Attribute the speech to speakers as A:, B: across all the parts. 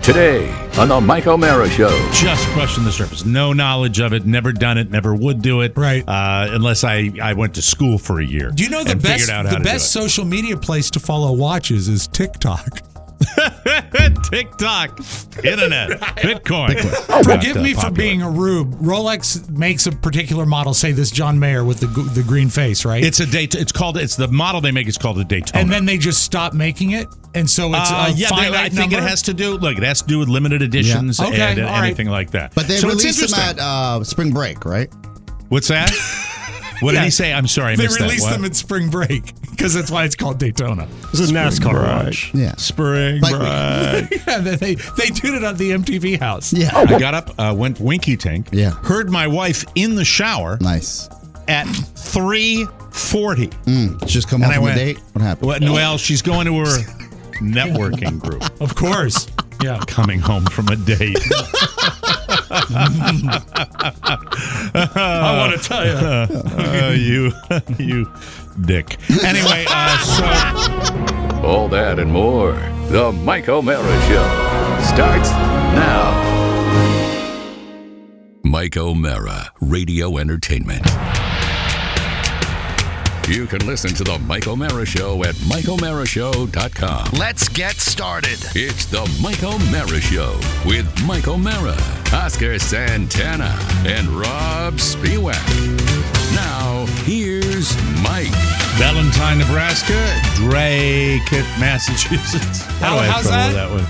A: Today on the Mike O'Mara Show.
B: Just brushing the surface. No knowledge of it. Never done it. Never would do it.
C: Right.
B: Unless I went to school for a year.
C: Do you know the best social media place to follow watches is TikTok?
B: TikTok, internet, Bitcoin.
C: Forgive me for being a rube. Rolex makes a particular model, say this John Mayer with the green face, right?
B: It's the model they make is called a Daytona.
C: And then they just stop making it, and so it's finite
B: I think
C: number?
B: It has to do with limited editions
C: Okay,
B: and
C: all right.
B: anything like that.
D: But they
B: so
D: released them at spring break, right?
B: What's that? What did he say? I'm sorry, I missed that.
C: They released them at spring break because that's why it's called Daytona.
E: This is NASCAR watch.
D: Yeah.
B: Spring break.
C: Yeah, they did it at the MTV house.
D: Yeah.
B: I got up, went winky tink.
D: Yeah.
B: Heard my wife in the shower.
D: Nice.
B: At 3:40.
D: Just come home from a date? What happened?
B: Well, she's going to her networking group.
C: Of course. Yeah.
B: Coming home from a date.
C: I want to tell you.
B: You dick. Anyway,
A: All that and more. The Mike O'Mara Show starts now. Mike O'Mara, Radio Entertainment. You can listen to the Mike O'Mara Show at MikeO'MaraShow.com.
F: Let's get started.
A: It's the Mike O'Mara Show with Mike O'Mara, Oscar Santana, and Rob Spiewak. Now, here's Mike.
B: Valentine, Nebraska, Drake, Massachusetts.
C: How's that?
B: One?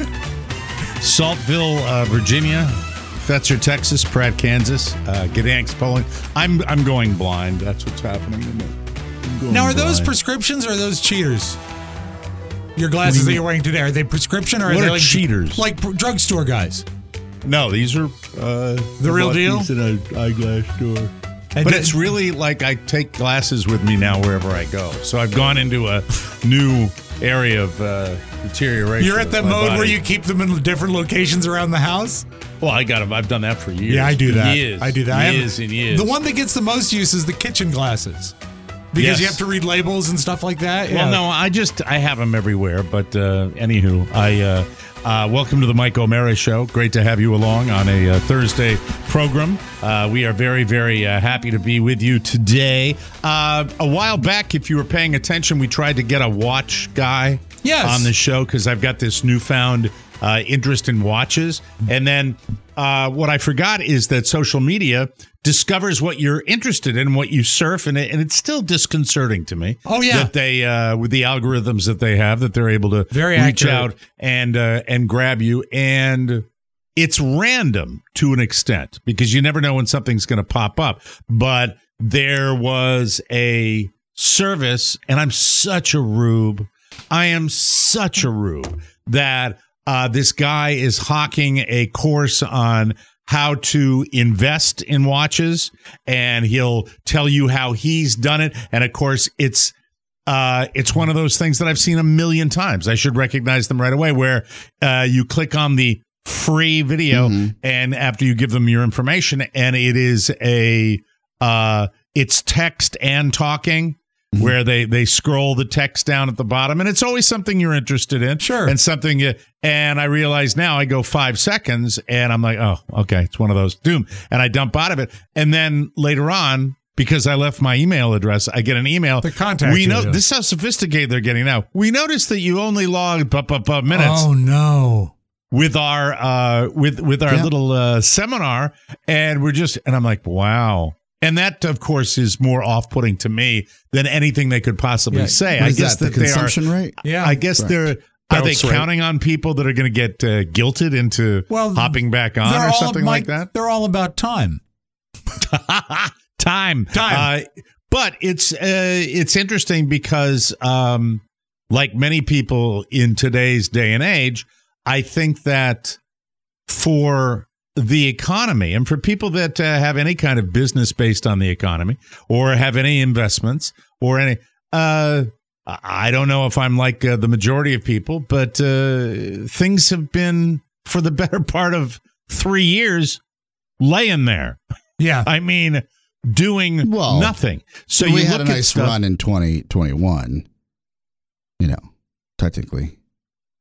B: Saltville, Virginia. Fetzer, Texas. Pratt, Kansas. Gdansk, Poland. I'm going blind. That's what's happening to me.
C: Now, are those prescriptions or are those cheaters? Your glasses that you're wearing today, are they prescription or are
B: What
C: they
B: are
C: like
B: cheaters?
C: Like drugstore guys?
B: No, these are
C: the real deal.
B: These in an eyeglass store. But it's really like I take glasses with me now wherever I go. So I've gone into a new area of deterioration.
C: You're at that mode where you keep them in different locations around the house?
B: Well, I got them. I've done that for years.
C: Yeah, I do that.
B: Years.
C: I do that.
B: Years and years.
C: The one that gets the most use is the kitchen glasses. Because you have to read labels and stuff like that.
B: Well, no, I have them everywhere. But anywho, welcome to the Mike O'Mara Show. Great to have you along on a Thursday program. We are very, very happy to be with you today. A while back, if you were paying attention, we tried to get a watch guy on the show because I've got this newfound interest in watches. And then what I forgot is that social media discovers what you're interested in, what you surf, and it's still disconcerting to me.
C: Oh yeah,
B: that they with the algorithms that they have, that they're able to reach out and grab you, and it's random to an extent because you never know when something's going to pop up. But there was a service, and I'm such a rube. I am such a rube that this guy is hawking a course on how to invest in watches, and he'll tell you how he's done it. And of course, it's one of those things that I've seen a million times. I should recognize them right away, where you click on the free video, and after you give them your information, and it is it's text and talking. Where they scroll the text down at the bottom, and it's always something you're interested in.
C: Sure.
B: And and I realize now I go 5 seconds and I'm like, oh, okay, it's one of those doom. And I dump out of it. And then later on, because I left my email address, I get an email.
C: The contact.
B: We know this is how sophisticated they're getting now. We noticed that you only logged minutes.
C: Oh no.
B: With our little seminar, and I'm like, wow. And that, of course, is more off-putting to me than anything they could possibly say.
D: I guess that the consumption rate?
B: Yeah, I guess are they counting on people that are going to get guilted into hopping back on or something like that?
C: They're all about time.
B: Time. But it's interesting because, like many people in today's day and age, I think that for the economy and for people that have any kind of business based on the economy or have any investments or any, I don't know if I'm like the majority of people, but things have been for the better part of 3 years laying there.
C: Yeah.
B: I mean, doing nothing. So
D: we had a nice run in 2021, technically.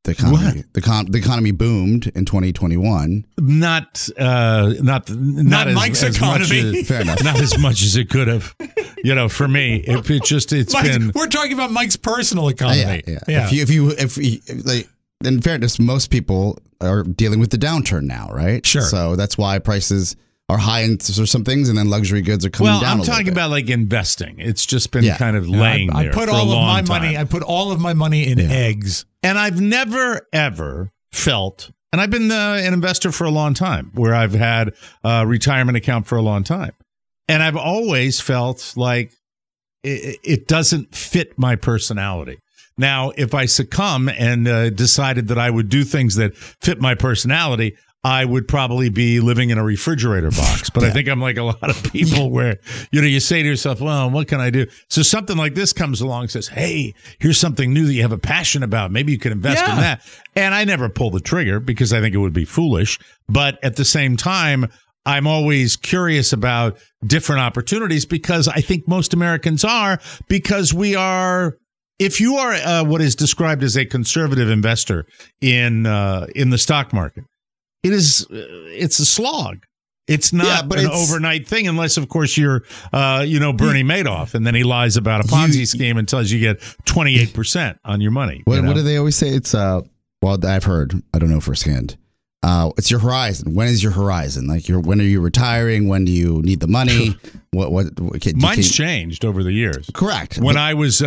D: the economy. The economy boomed in 2021.
B: Not as
C: Mike's economy.
D: Fair enough.
B: Not as much as it could have. For me, it's
C: Mike,
B: been.
C: We're talking about Mike's personal economy.
D: Yeah. If you like, in fairness, most people are dealing with the downturn now, right?
C: Sure.
D: So that's why prices are high in some things, and then luxury goods are coming down.
B: Well, I'm talking about like investing. It's just been kind of laying
C: I
B: there
C: put
B: for
C: all
B: a long
C: of my
B: time.
C: money. I put all of my money in eggs,
B: and I've never ever felt. And I've been an investor for a long time, where I've had a retirement account for a long time, and I've always felt like it doesn't fit my personality. Now, if I succumb and decided that I would do things that fit my personality, I would probably be living in a refrigerator box. But I think I'm like a lot of people where, you say to yourself, well, what can I do? So something like this comes along and says, hey, here's something new that you have a passion about. Maybe you could invest in that. And I never pull the trigger because I think it would be foolish. But at the same time, I'm always curious about different opportunities because I think most Americans are, because we are. If you are what is described as a conservative investor in the stock market, it's a slog. It's not an overnight thing, unless, of course, you're Bernie Madoff, and then he lies about a Ponzi scheme and tells you get 28% on your money.
D: What do they always say? It's I've heard. I don't know firsthand. It's your horizon. When is your horizon? Like when are you retiring? When do you need the money?
B: Mine's changed over the years.
D: Correct.
B: When I was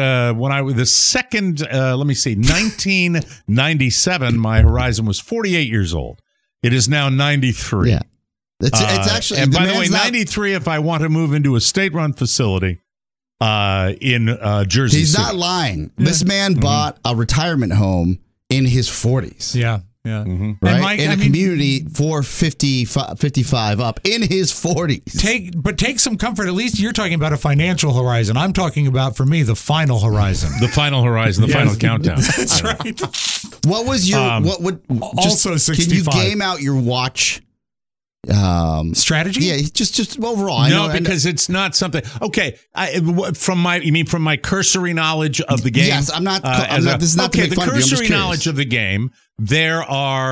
B: 1997, my horizon was 48 years old. It is now 93.
D: Yeah. It's actually,
B: and by the way, 93 if I want to move into a state-run facility in Jersey
D: He's
B: City.
D: not lying. Yeah. This man bought a retirement home in his 40s.
C: Yeah. Yeah.
D: Mm-hmm. Right. Mike, in a community for 55 up in his 40s.
C: Take some comfort. At least you're talking about a financial horizon. I'm talking about, for me, the final horizon.
B: The final horizon, the final countdown.
C: That's right.
D: What was your
C: also 65?
D: Can you game out your watch
C: strategy?
D: Yeah, just overall.
B: Because it's not something. Okay, from my cursory knowledge of the game.
D: Yes, I'm not. This is not
B: okay.
D: To make fun
B: The cursory knowledge of the game. There's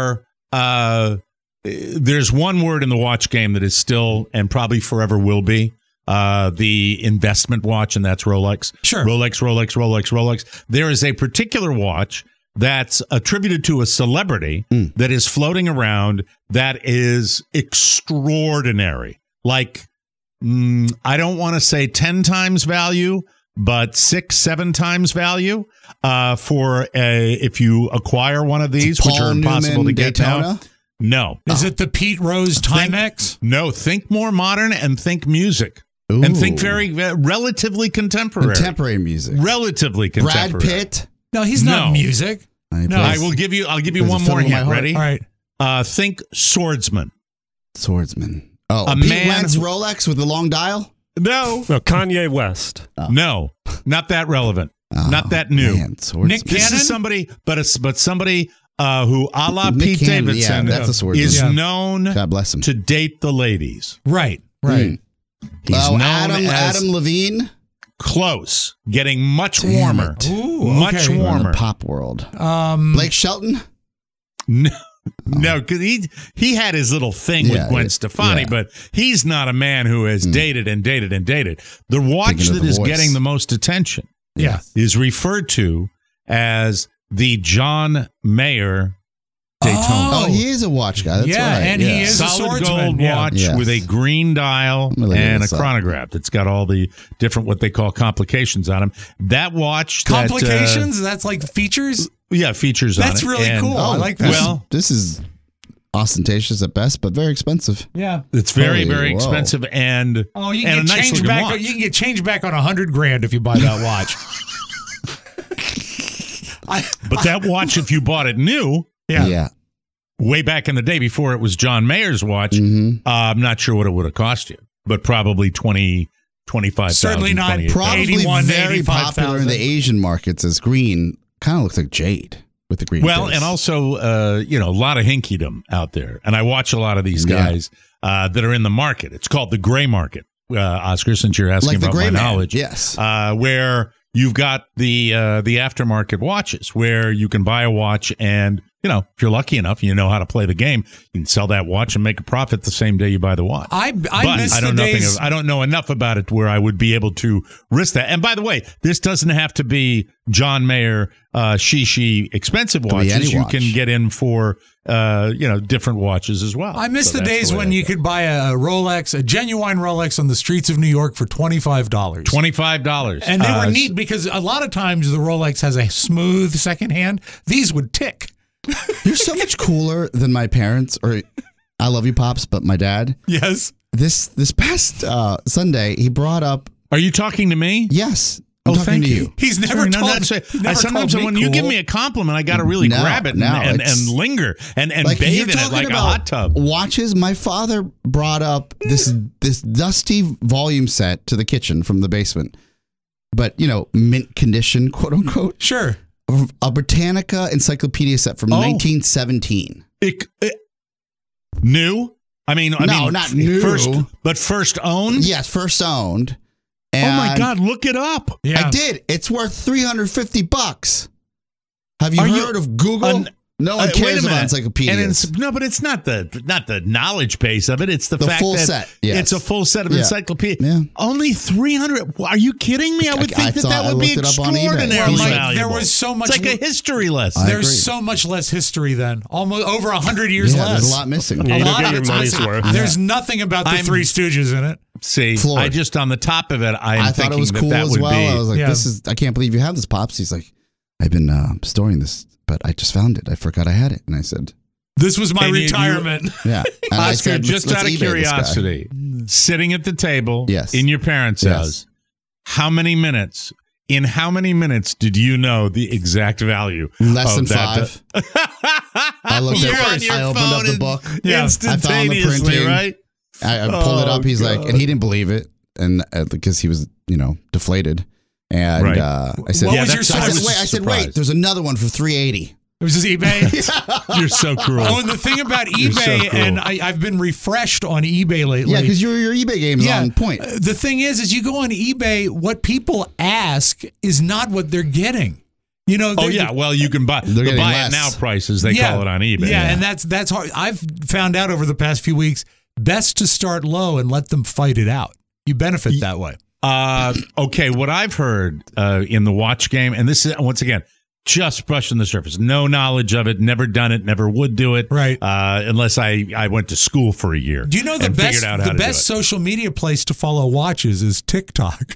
B: one word in the watch game that is still and probably forever will be the investment watch, and that's Rolex.
C: Sure.
B: Rolex. There is a particular watch that's attributed to a celebrity that is floating around that is extraordinary. Like, I don't want to say 10 times value, but 6-7 times value for if you acquire one of these, which are impossible to get now. No.
C: Is it the Pete Rose Timex?
B: No, think more modern and think music. Ooh. And think very relatively contemporary.
D: Contemporary music.
B: Relatively contemporary.
D: Brad Pitt?
C: No, he's not music.
B: No, I'll give you one more hint. Ready?
C: All right.
B: Think swordsman.
D: Swordsman. Oh, Pete Wentz Rolex with the long dial?
B: No.
E: Kanye West.
B: Oh. No, not that relevant. Not that new.
D: Man,
C: Nick Cannon?
B: This is somebody, but somebody who, a la Pete Davidson, is known
D: God bless him.
B: to date the ladies.
C: Right.
B: He's known
D: Adam Levine?
B: Close. Getting much warmer.
C: Ooh,
B: much warmer.
D: In the pop world. Blake Shelton?
B: No, because he had his little thing with Gwen Stefani, but he's not a man who has dated and dated and dated. The watch that is getting the most attention is referred to as the John Mayer Daytona.
D: Oh, he is a watch guy. That's right.
C: And he is
B: solid
C: a swordsman.
B: gold watch with a green dial and a chronograph that's got all the different what they call complications on them. That watch,
C: complications. That's like features.
B: Yeah, features on it.
C: That's really cool. I like that.
B: Well,
D: this is ostentatious at best, but very expensive.
C: Yeah,
B: it's very expensive, and
C: you can
B: and
C: get
B: a nice
C: change back.
B: watch.
C: You can get change back on $100,000 if you buy that watch.
B: But that watch, if you bought it new, way back in the day before it was John Mayer's watch, I'm not sure what it would have cost you, but probably $25,000.
C: Certainly not.
D: Probably very popular in the Asian markets as green. Kind of looks like jade with the green.
B: Well,
D: face.
B: and also, a lot of hinkydom out there, and I watch a lot of these guys that are in the market. It's called the gray market, Oscar. Since you're asking
D: like
B: about my knowledge,
D: yes,
B: where you've got the aftermarket watches where you can buy a watch and, if you're lucky enough, you know how to play the game, you can sell that watch and make a profit the same day you buy the watch.
C: I don't
B: know enough about it where I would be able to risk that. And by the way, this doesn't have to be John Mayer, Shishi expensive watches. You can get in for different watches as well.
C: I miss the days when you could buy a Rolex, a genuine Rolex on the streets of New York for $25.
B: $25.
C: And they were neat because a lot of times the Rolex has a smooth second hand. These would tick.
D: You're so much cooler than my parents, or I love you, Pops, but my dad.
C: Yes.
D: This past Sunday, he brought up.
B: Are you talking to me?
D: Yes. I'm talking to you.
C: He's never
B: sometimes when you give me a compliment, I got to really grab it and linger and bathe in it like a hot tub.
D: Watches. My father brought up this dusty volume set to the kitchen from the basement, but mint condition, quote unquote.
C: Sure.
D: A Britannica encyclopedia set from 1917.
B: New? I mean,
D: not new.
B: First owned?
D: Yes, first owned. And
B: oh my God, look it up.
D: Yeah. I did. It's worth $350. Have you heard of Google? No one cares about encyclopedias.
B: But it's not the knowledge base of it. It's the fact
D: full
B: that
D: set. Yes.
B: It's a full set of encyclopedia.
D: Yeah.
B: Only 300. Are you kidding me? I would think that would be extraordinarily valuable.
C: There was so much.
B: It's like a history lesson.
C: There's so much less history then. Almost over 100 years less.
D: There's a lot missing.
C: A lot of it's missing. There's nothing about the Three Stooges in it.
B: See, I just on the top of it, I
D: thought it was cool as well. I was like, I can't believe you have this, Pops. He's like, I've been storing this, but I just found it. I forgot I had it. And I said,
C: this was my retirement.
D: Yeah. And
B: Oscar, said, just out of curiosity, sitting at the table in your parents' house, in how many minutes did you know the exact value?
D: Less than 5. I looked at it. I opened up the book.
B: Instantaneously, right?
D: I pulled it up. He's like, and he didn't believe it, and because he was, deflated. And I said, I said, wait, there's another one for $380.
C: It was just eBay.
B: You're so cruel.
C: Oh, and the thing about eBay, and I've been refreshed on eBay lately.
D: Yeah, because your eBay game is on point.
C: The thing is you go on eBay, what people ask is not what they're getting.
B: Well, you can buy the buy it now prices. They call it on eBay.
C: Yeah, and that's hard. I've found out over the past few weeks, best to start low and let them fight it out. You benefit that way.
B: Okay, what I've heard in the watch game, and this is, once again, just brushing the surface. No knowledge of it, never done it, never would do it.
C: Right.
B: Unless I went to school for a year.
C: Do you know the best social media place to follow watches is TikTok?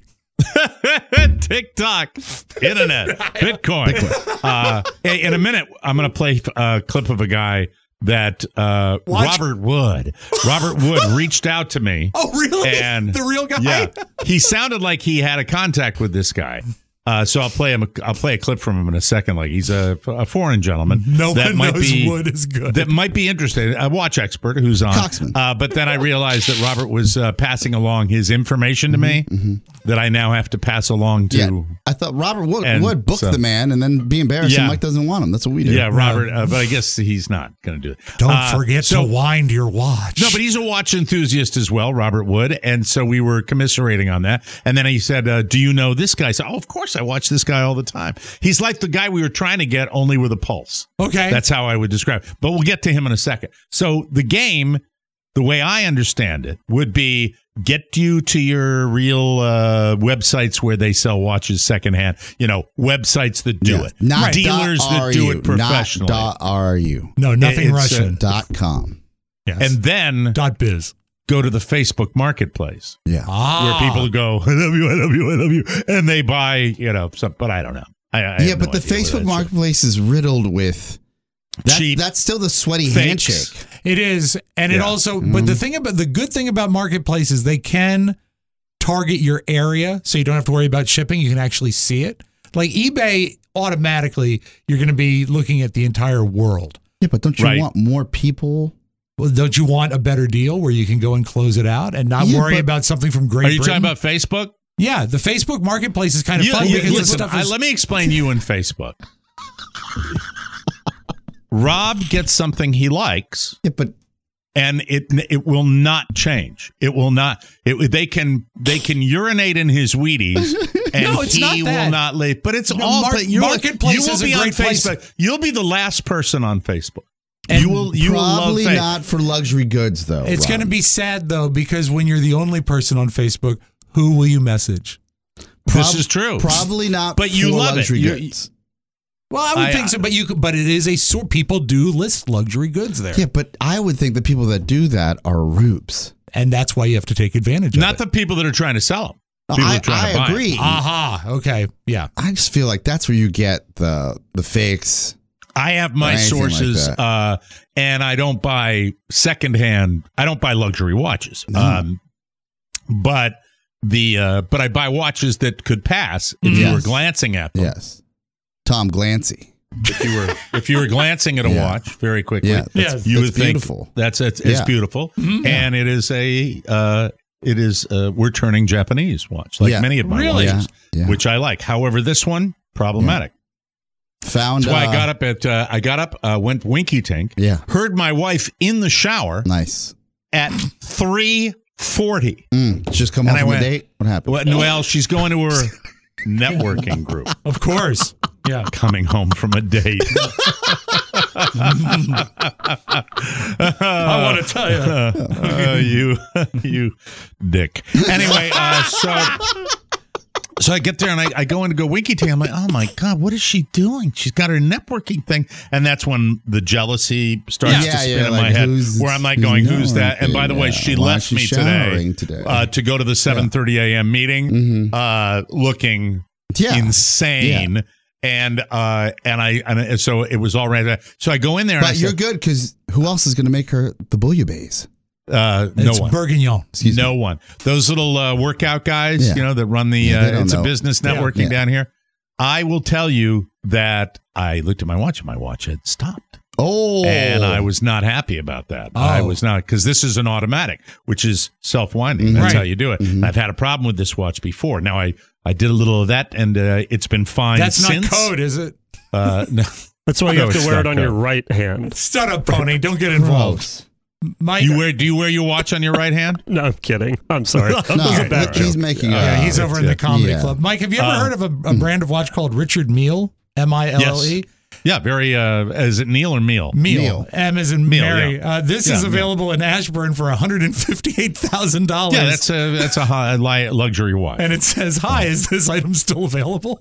B: TikTok, internet, Bitcoin. In a minute, I'm going to play a clip of a guy that Robert Wood reached out to me.
C: Oh, really?
B: And
C: the real guy?
B: Yeah. He sounded like he had a contact with this guy. So I'll play a clip from him in a second. Like he's a foreign gentleman.
C: No one knows Wood is good.
B: That might be interesting. A watch expert who's on.
D: Coxman.
B: But then I realized that Robert was passing along his information to me that I now have to pass along to.
D: Yeah. I thought Robert would book the man and then be embarrassed and Mike doesn't want him. That's what we do.
B: Yeah, Robert. But I guess he's not going to do it.
C: Don't forget to wind your watch.
B: No, but he's a watch enthusiast as well, Robert Wood. And so we were commiserating on that. And then he said, do you know this guy? I said, of course I watch this guy all the time. He's like the guy we were trying to get, only with a pulse.
C: Okay.
B: That's how I would describe it. But we'll get to him in a second. So the game, the way I understand it, would be get you to your real websites where they sell watches secondhand. Websites that do it.
D: Not
B: dealers that do it professionally.
D: Not .ru.
C: No, nothing Russian.
D: .com.
C: Yes.
B: And then
C: .biz.
B: Go to the Facebook Marketplace.
D: Yeah.
B: Where people go, I love you, and they buy, but I don't know.
D: But the Facebook Marketplace is riddled with
B: cheap.
D: That's still the sweaty
B: fakes.
D: handshake.
C: It is. And it also, but the good thing about Marketplace is they can target your area so you don't have to worry about shipping. You can actually see it. Like eBay, automatically, you're going to be looking at the entire world.
D: Yeah, but don't you want more people?
C: Well, don't you want a better deal where you can go and close it out and not worry about something from Great Britain?
B: Are you talking about Facebook?
C: Yeah, the Facebook Marketplace is kind of fun because
B: listen,
C: stuff is...
B: let me explain you and Facebook. Rob gets something he likes.
D: Yeah, but
B: And it will not change. It will not. They can urinate in his Wheaties, and
C: no, it's
B: he will not leave. But it's all.
C: Marketplace is a great place.
B: Facebook. You'll be the last person on Facebook.
D: And
B: you will
D: probably
B: love
D: not for luxury goods, though.
C: It's going to be sad, though, because when you're the only person on Facebook, who will you message?
B: This is true.
D: Probably not.
B: But you love
D: luxury
B: it.
D: goods.
C: Well, I would think so, but it is a sort. People do list luxury goods there.
D: Yeah, but I would think the people that do that are rubes,
C: and that's why you have to take advantage of it.
B: Not the people that are trying to sell them.
D: I agree.
C: Aha. Okay. Yeah.
D: I just feel like that's where you get the fakes.
B: I have my sources,
D: like
B: and I don't buy secondhand. I don't buy luxury watches, but I buy watches that could pass if you were glancing at them.
D: Yes. Tom Glancy.
B: If you were glancing at a watch very quickly, you would think beautiful. It's beautiful, and it is we're turning Japanese watch like many of my watches, which I like. However, this one problematic.
D: Found.
B: That's why I got up, went winky tink.
D: Yeah.
B: Heard my wife in the shower.
D: Nice.
B: At 3:40.
D: Just come home from a date. What happened?
B: Well, she's going to her networking group.
C: Of course. Yeah.
B: Coming home from a date.
C: I want to tell
B: you. You dick. Anyway, so I get there and I go in to go winky tink. I'm like, oh my God, what is she doing? She's got her networking thing. And that's when the jealousy starts to spin in my head, where I'm like going, who's that? And by the way, she left me today to go to the 7:30 a.m. meeting looking insane. Yeah. And so it was all right. So I go in there.
D: But you're good because who else is going to make her the bouillabaisse?
B: No one.
C: Bourguignon.
B: No one. Those little workout guys, that run the it's a business networking down here. I will tell you that I looked at my watch and my watch had stopped.
D: Oh.
B: And I was not happy about that. I was not, because this is an automatic, which is self-winding. That's how you do it. I've had a problem with this watch before. Now I did a little of that, and it's been fine since.
C: That's not code, is it?
B: No.
E: That's why you have to wear it on your right hand.
C: Shut up, Pony. Don't get involved.
B: Mike, do you wear your watch on your right hand?
E: No, I'm kidding. I'm sorry.
D: He's making
C: he's over in the comedy club. Mike, have you ever heard of a brand of watch called Richard Mille? Mile?
B: Yes. Yeah, very. Is it Neil or Meal?
C: Meal. M as in Mary.
B: Yeah.
C: This is available in Ashburn for $158,000.
B: Yeah, that's a high luxury watch.
C: And it says, "Hi, is this item still available?"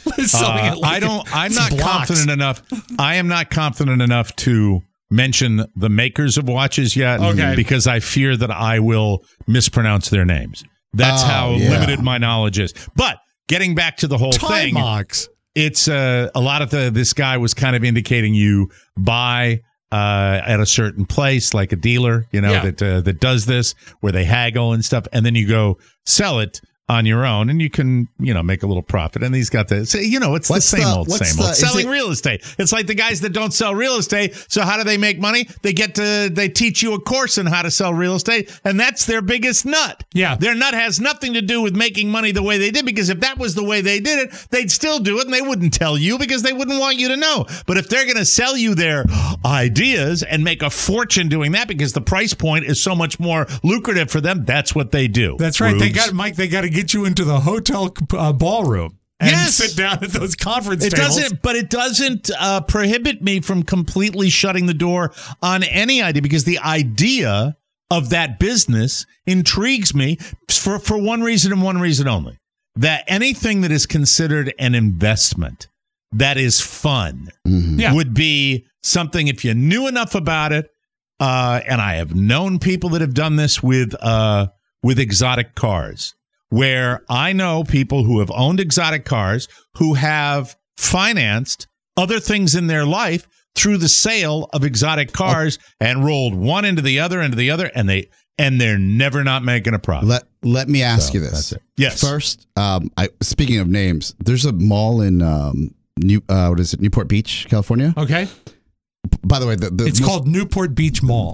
B: I'm not confident enough. I am not confident enough to mention the makers of watches yet, because I fear that I will mispronounce their names. That's how limited my knowledge is. But getting back to the whole thing. It's a lot of this guy was kind of indicating you buy at a certain place, like a dealer, that does this, where they haggle and stuff, and then you go sell it on your own, and you can, make a little profit. And he's got it's the same old. Selling real estate. It's like the guys that don't sell real estate. So how do they make money? They teach you a course on how to sell real estate, and that's their biggest nut.
C: Yeah.
B: Their nut has nothing to do with making money the way they did, because if that was the way they did it, they'd still do it, and they wouldn't tell you because they wouldn't want you to know. But if they're going to sell you their ideas and make a fortune doing that because the price point is so much more lucrative for them, that's what they do.
C: That's right. Rubes. They got to get you into the hotel ballroom and sit down at those conference tables.
B: It doesn't prohibit me from completely shutting the door on any idea, because the idea of that business intrigues me for one reason and one reason only. That anything that is considered an investment that is fun would be something, if you knew enough about it, and I have known people that have done this with exotic cars, where I know people who have owned exotic cars who have financed other things in their life through the sale of exotic cars and rolled one into the other, and they're never not making a profit.
D: Let me ask you this.
B: That's it. Yes.
D: First, speaking of names, there's a mall in Newport Beach, California.
C: Okay.
D: By the way,
C: it's called Newport Beach Mall.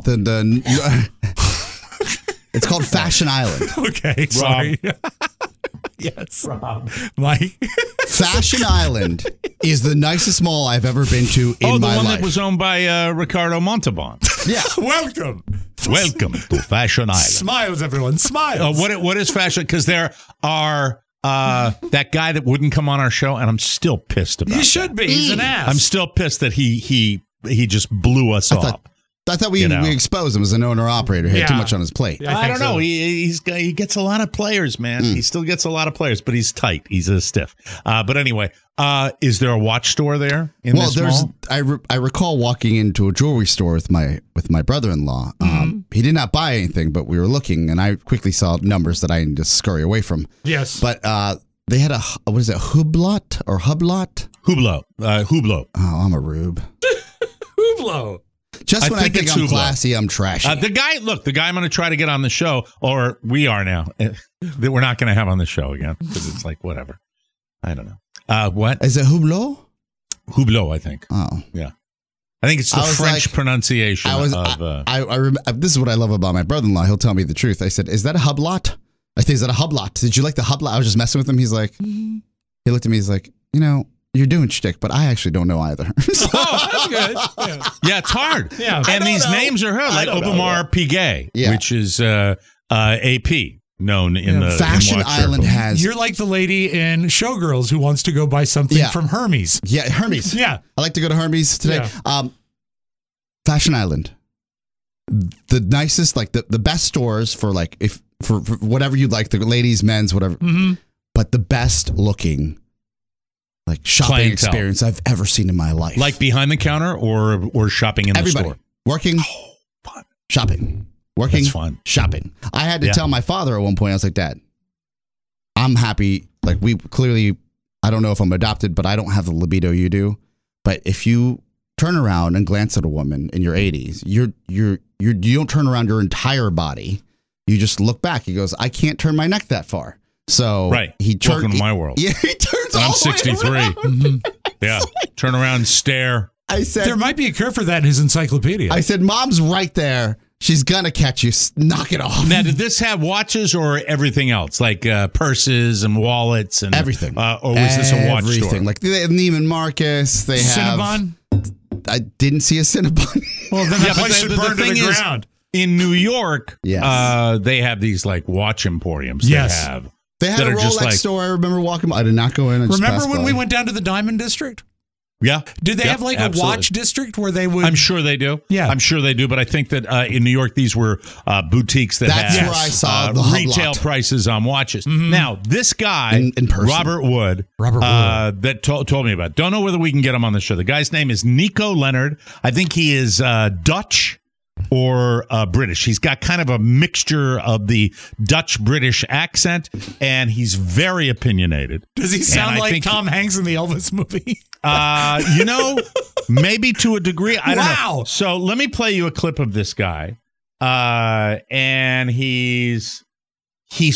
D: It's called Fashion Island.
C: Okay, sorry. Yes, Rob. Mike.
D: Fashion Island is the nicest mall I've ever been to in my life.
B: Oh, the one that was owned by Ricardo Montalban.
D: Yeah.
C: Welcome.
B: Welcome to Fashion Island.
C: Smiles, everyone. Smiles.
B: What is fashion? Because there are that guy that wouldn't come on our show, and I'm still pissed about.
C: You should be. He's an ass.
B: I'm still pissed that he just blew us off.
D: I thought we exposed him as an owner-operator. He had too much on his plate.
B: Yeah, I don't know. He gets a lot of players, man. He still gets a lot of players, but he's tight. He's a stiff. But anyway, is there a watch store there in this mall?
D: I recall walking into a jewelry store with my brother-in-law. He did not buy anything, but we were looking, and I quickly saw numbers that I needed to scurry away from.
C: Yes.
D: But they had what is it, Hublot or Hublot?
B: Hublot. Hublot.
D: Oh, I'm a rube.
C: Hublot.
D: Just when I think I'm classy, I'm trashy.
B: The guy I'm going to try to get on the show, or we are now, that we're not going to have on the show again, because it's like, whatever. I don't know. What?
D: Is it Hublot?
B: Hublot, I think.
D: Oh.
B: Yeah. I think it's the French pronunciation of...
D: this is what I love about my brother-in-law. He'll tell me the truth. I said, is that a Hublot? I think, is that a Hublot? Did you like the Hublot? I was just messing with him. He's like, he looked at me, he's like, you're doing shtick, but I actually don't know either.
C: Oh, that's good.
B: Yeah, it's hard.
C: Yeah,
B: and these names are hard, like Aubameyang Piguet, which is AP, known in the
D: Fashion Island has.
C: You're like the lady in Showgirls who wants to go buy something from Hermes.
D: Yeah, Hermes.
C: Yeah,
D: I like to go to Hermes today.
C: Yeah.
D: Fashion Island, the nicest, like the best stores for like for whatever you'd like, the ladies, men's, whatever. Mm-hmm. But the best looking. Like shopping
B: clientele
D: experience I've ever seen in my life.
B: Like behind the counter or shopping in the store?
D: Working,
B: fun.
D: Shopping. Working,
B: that's fun.
D: Shopping. I had to tell my father at one point, I was like, Dad, I'm happy. Like I don't know if I'm adopted, but I don't have the libido you do. But if you turn around and glance at a woman in your 80s, you don't turn around your entire body. You just look back. He goes, I can't turn my neck that far. So
B: welcome to my world.
D: Yeah, he turns.
B: I'm 63. Yeah, turn around and stare.
D: I said
C: there might be a cure for that in his encyclopedia.
D: I said, Mom's right there. She's gonna catch you. Knock it off.
B: Now, did this have watches or everything else, like purses and wallets and
D: everything?
B: Or was this a watch store?
D: Everything. Like they have Neiman Marcus. They have
C: Cinnabon.
D: I didn't see a Cinnabon.
C: Well, then that place should burn to the ground.
B: In New York, they have these like watch emporiums. Yes.
D: They had a Rolex store. I remember walking by. I did not go in.
C: Remember when we went down to the Diamond District?
B: Yeah.
C: Did they have like a watch district where they would?
B: I'm sure they do.
C: Yeah.
B: I'm sure they do. But I think that in New York, these were boutiques that had
D: where I saw the
B: retail prices on watches. Mm-hmm. Now, this guy,
D: in person.
B: Robert Wood, that told me about it. Don't know whether we can get him on the show. The guy's name is Nico Leonard. I think he is Dutch or British. He's got kind of a mixture of the Dutch-British accent, and he's very opinionated.
C: Does he sound like Tom Hanks in the Elvis movie?
B: Maybe to a degree. I don't know. So let me play you a clip of this guy. And he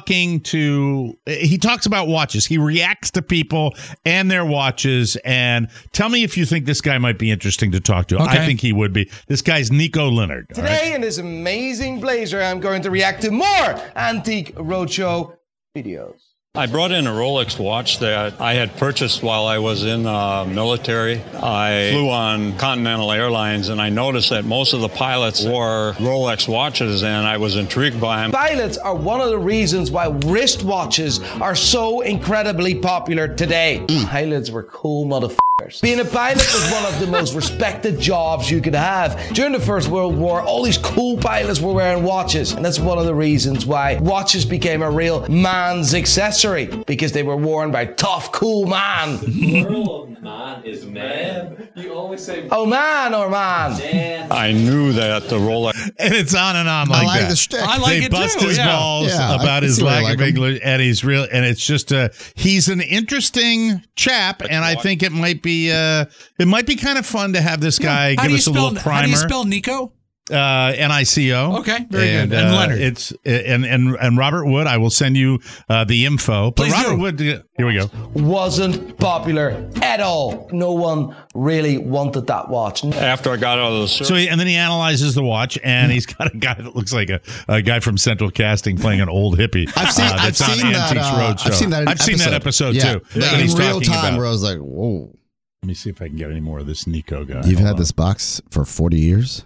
B: talks about watches. He reacts to people and their watches. And tell me if you think this guy might be interesting to talk to. Okay. I think he would be. This guy's Nico Leonard.
F: Today in this amazing blazer, I'm going to react to more Antique Roadshow videos.
G: I brought in a Rolex watch that I had purchased while I was in the military. I flew on Continental Airlines, and I noticed that most of the pilots wore Rolex watches, and I was intrigued by them.
F: Pilots are one of the reasons why wristwatches are so incredibly popular today. Pilots were cool motherfuckers. Being a pilot was one of the most respected jobs you could have. During the First World War, all these cool pilots were wearing watches, and that's one of the reasons why watches became a real man's accessory, because they were worn by tough, cool man.
H: Plural of man is man. You always say
F: man or man.
H: Man.
G: I knew that the Rolex.
B: And it's on and on like that.
D: I like the shtick.
C: I like
B: they
C: it
B: bust
C: too.
B: his balls about his lack of English, and he's real. And it's just he's an interesting chap, and I think it might be kind of fun to have this guy give us a little primer.
C: How do you spell Nico?
B: Nico.
C: Okay, very good. And Leonard.
B: It's and Robert Wood. I will send you the info. But Robert Wood, here we go.
F: Wasn't popular at all. No one really wanted that watch.
G: After I got out of the service.
B: And then he analyzes the watch, and he's got a guy that looks like a guy from Central Casting playing an old hippie.
D: I've seen that.
B: I've seen that episode too.
D: Like in real time, where I was like, whoa.
B: Let me see if I can get any more of this Nico guy.
D: You've had this box for 40 years?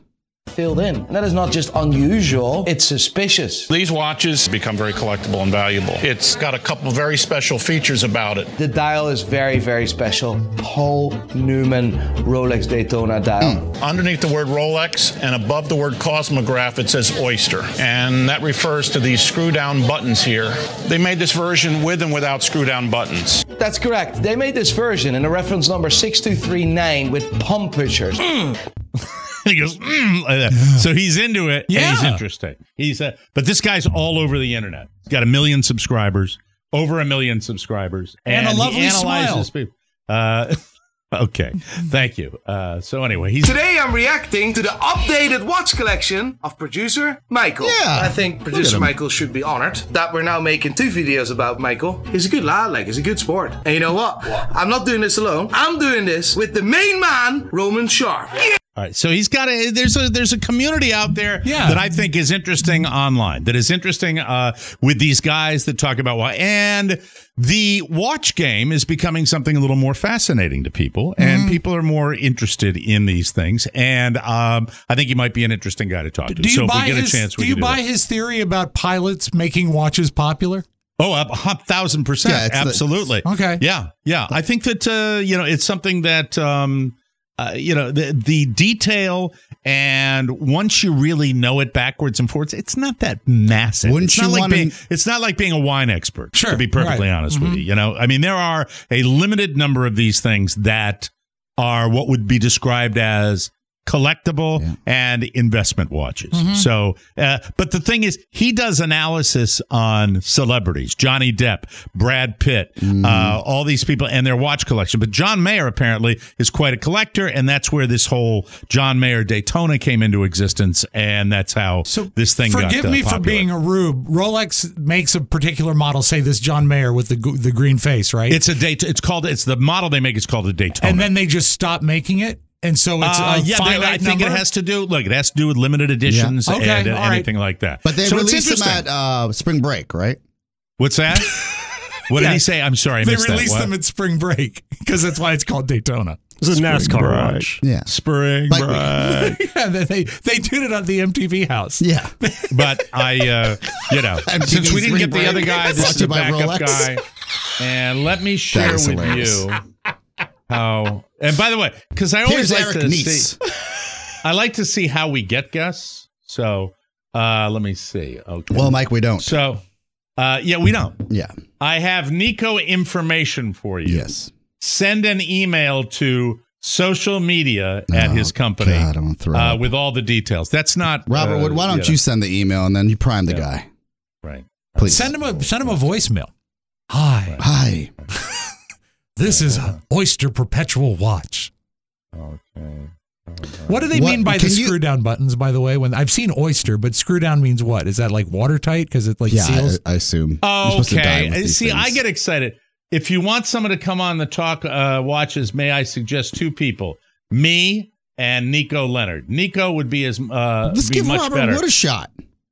F: filled in. And that is not just unusual, it's suspicious.
I: These watches become very collectible and valuable. It's got a couple very special features about it.
F: The dial is very, very special. Paul Newman Rolex Daytona dial.
I: Underneath the word Rolex and above the word Cosmograph, it says Oyster. And that refers to these screw-down buttons here. They made this version with and without screw-down buttons.
F: That's correct. They made this version in a reference number 6239 with pump pushers.
B: He goes, like that. So he's into it. Yeah. And he's interesting. But this guy's all over the internet. He's got 1 million subscribers, over 1 million subscribers.
C: And a lovely smile.
B: People. Okay. Thank you. So anyway,
F: Today I'm reacting to the updated watch collection of producer Michael.
D: Yeah.
F: I think producer Michael should be honored that we're now making 2 videos about Michael. He's a good lad, he's a good sport. And you know what? I'm not doing this alone. I'm doing this with the main man, Roman Sharp. Yeah.
B: All right, so he's got there's a community out there that I think is interesting online, that is interesting with these guys that talk about why. And the watch game is becoming something a little more fascinating to people, and people are more interested in these things. And I think he might be an interesting guy to talk to.
C: Do you buy his theory about pilots making watches popular?
B: Oh, 1,000%. Yeah, absolutely.
C: Okay.
B: Yeah. I think that it's something that the detail, and once you really know it backwards and forwards, it's not that massive. It's not like being a wine expert, to be perfectly honest with you. I mean, there are a limited number of these things that are what would be described as collectible and investment watches. So, but the thing is, he does analysis on celebrities, Johnny Depp, Brad Pitt, all these people and their watch collection. But John Mayer apparently is quite a collector, and that's where this whole John Mayer Daytona came into existence, and that's how this thing got
C: Forgive me
B: popular.
C: for being a rube. Rolex makes a particular model, say this John Mayer with the green face, right?
B: It's the model they make is called a Daytona.
C: And then they just stop making it? And so it's
B: I think it has to do with limited editions and anything like that.
D: But they released them at spring break, right?
B: What's that? What did he say? I'm sorry, I missed that.
C: They released them at spring break because that's why it's called Daytona.
E: It's a NASCAR watch.
D: Yeah.
B: Spring break.
C: Yeah, they did it on the MTV house.
D: Yeah.
B: But since we didn't get the other guy, this is the backup guy. And let me share with you how. And by the way, because I always I like to see how we get guests. So let me see. Okay.
D: Well, Mike, we don't.
B: So we don't.
D: Yeah.
B: I have Nico information for you.
D: Yes.
B: Send an email to social media at his company with all the details. That's not
D: Robert. Why don't you send the email and then you prime the guy?
B: Right.
D: Please
C: send him a voicemail. Hi. This is an Oyster Perpetual watch.
B: Okay.
C: What do they mean by the screw down buttons, by the way? When I've seen Oyster, but screw down means what? Is that like watertight? Because it seals?
D: I assume.
B: Okay. See, I get excited. If you want someone to come on the talk watches, may I suggest 2 people? Me and Nico Leonard. Nico would be
D: let's give
B: much
D: Robert
B: better.
D: Wood a shot.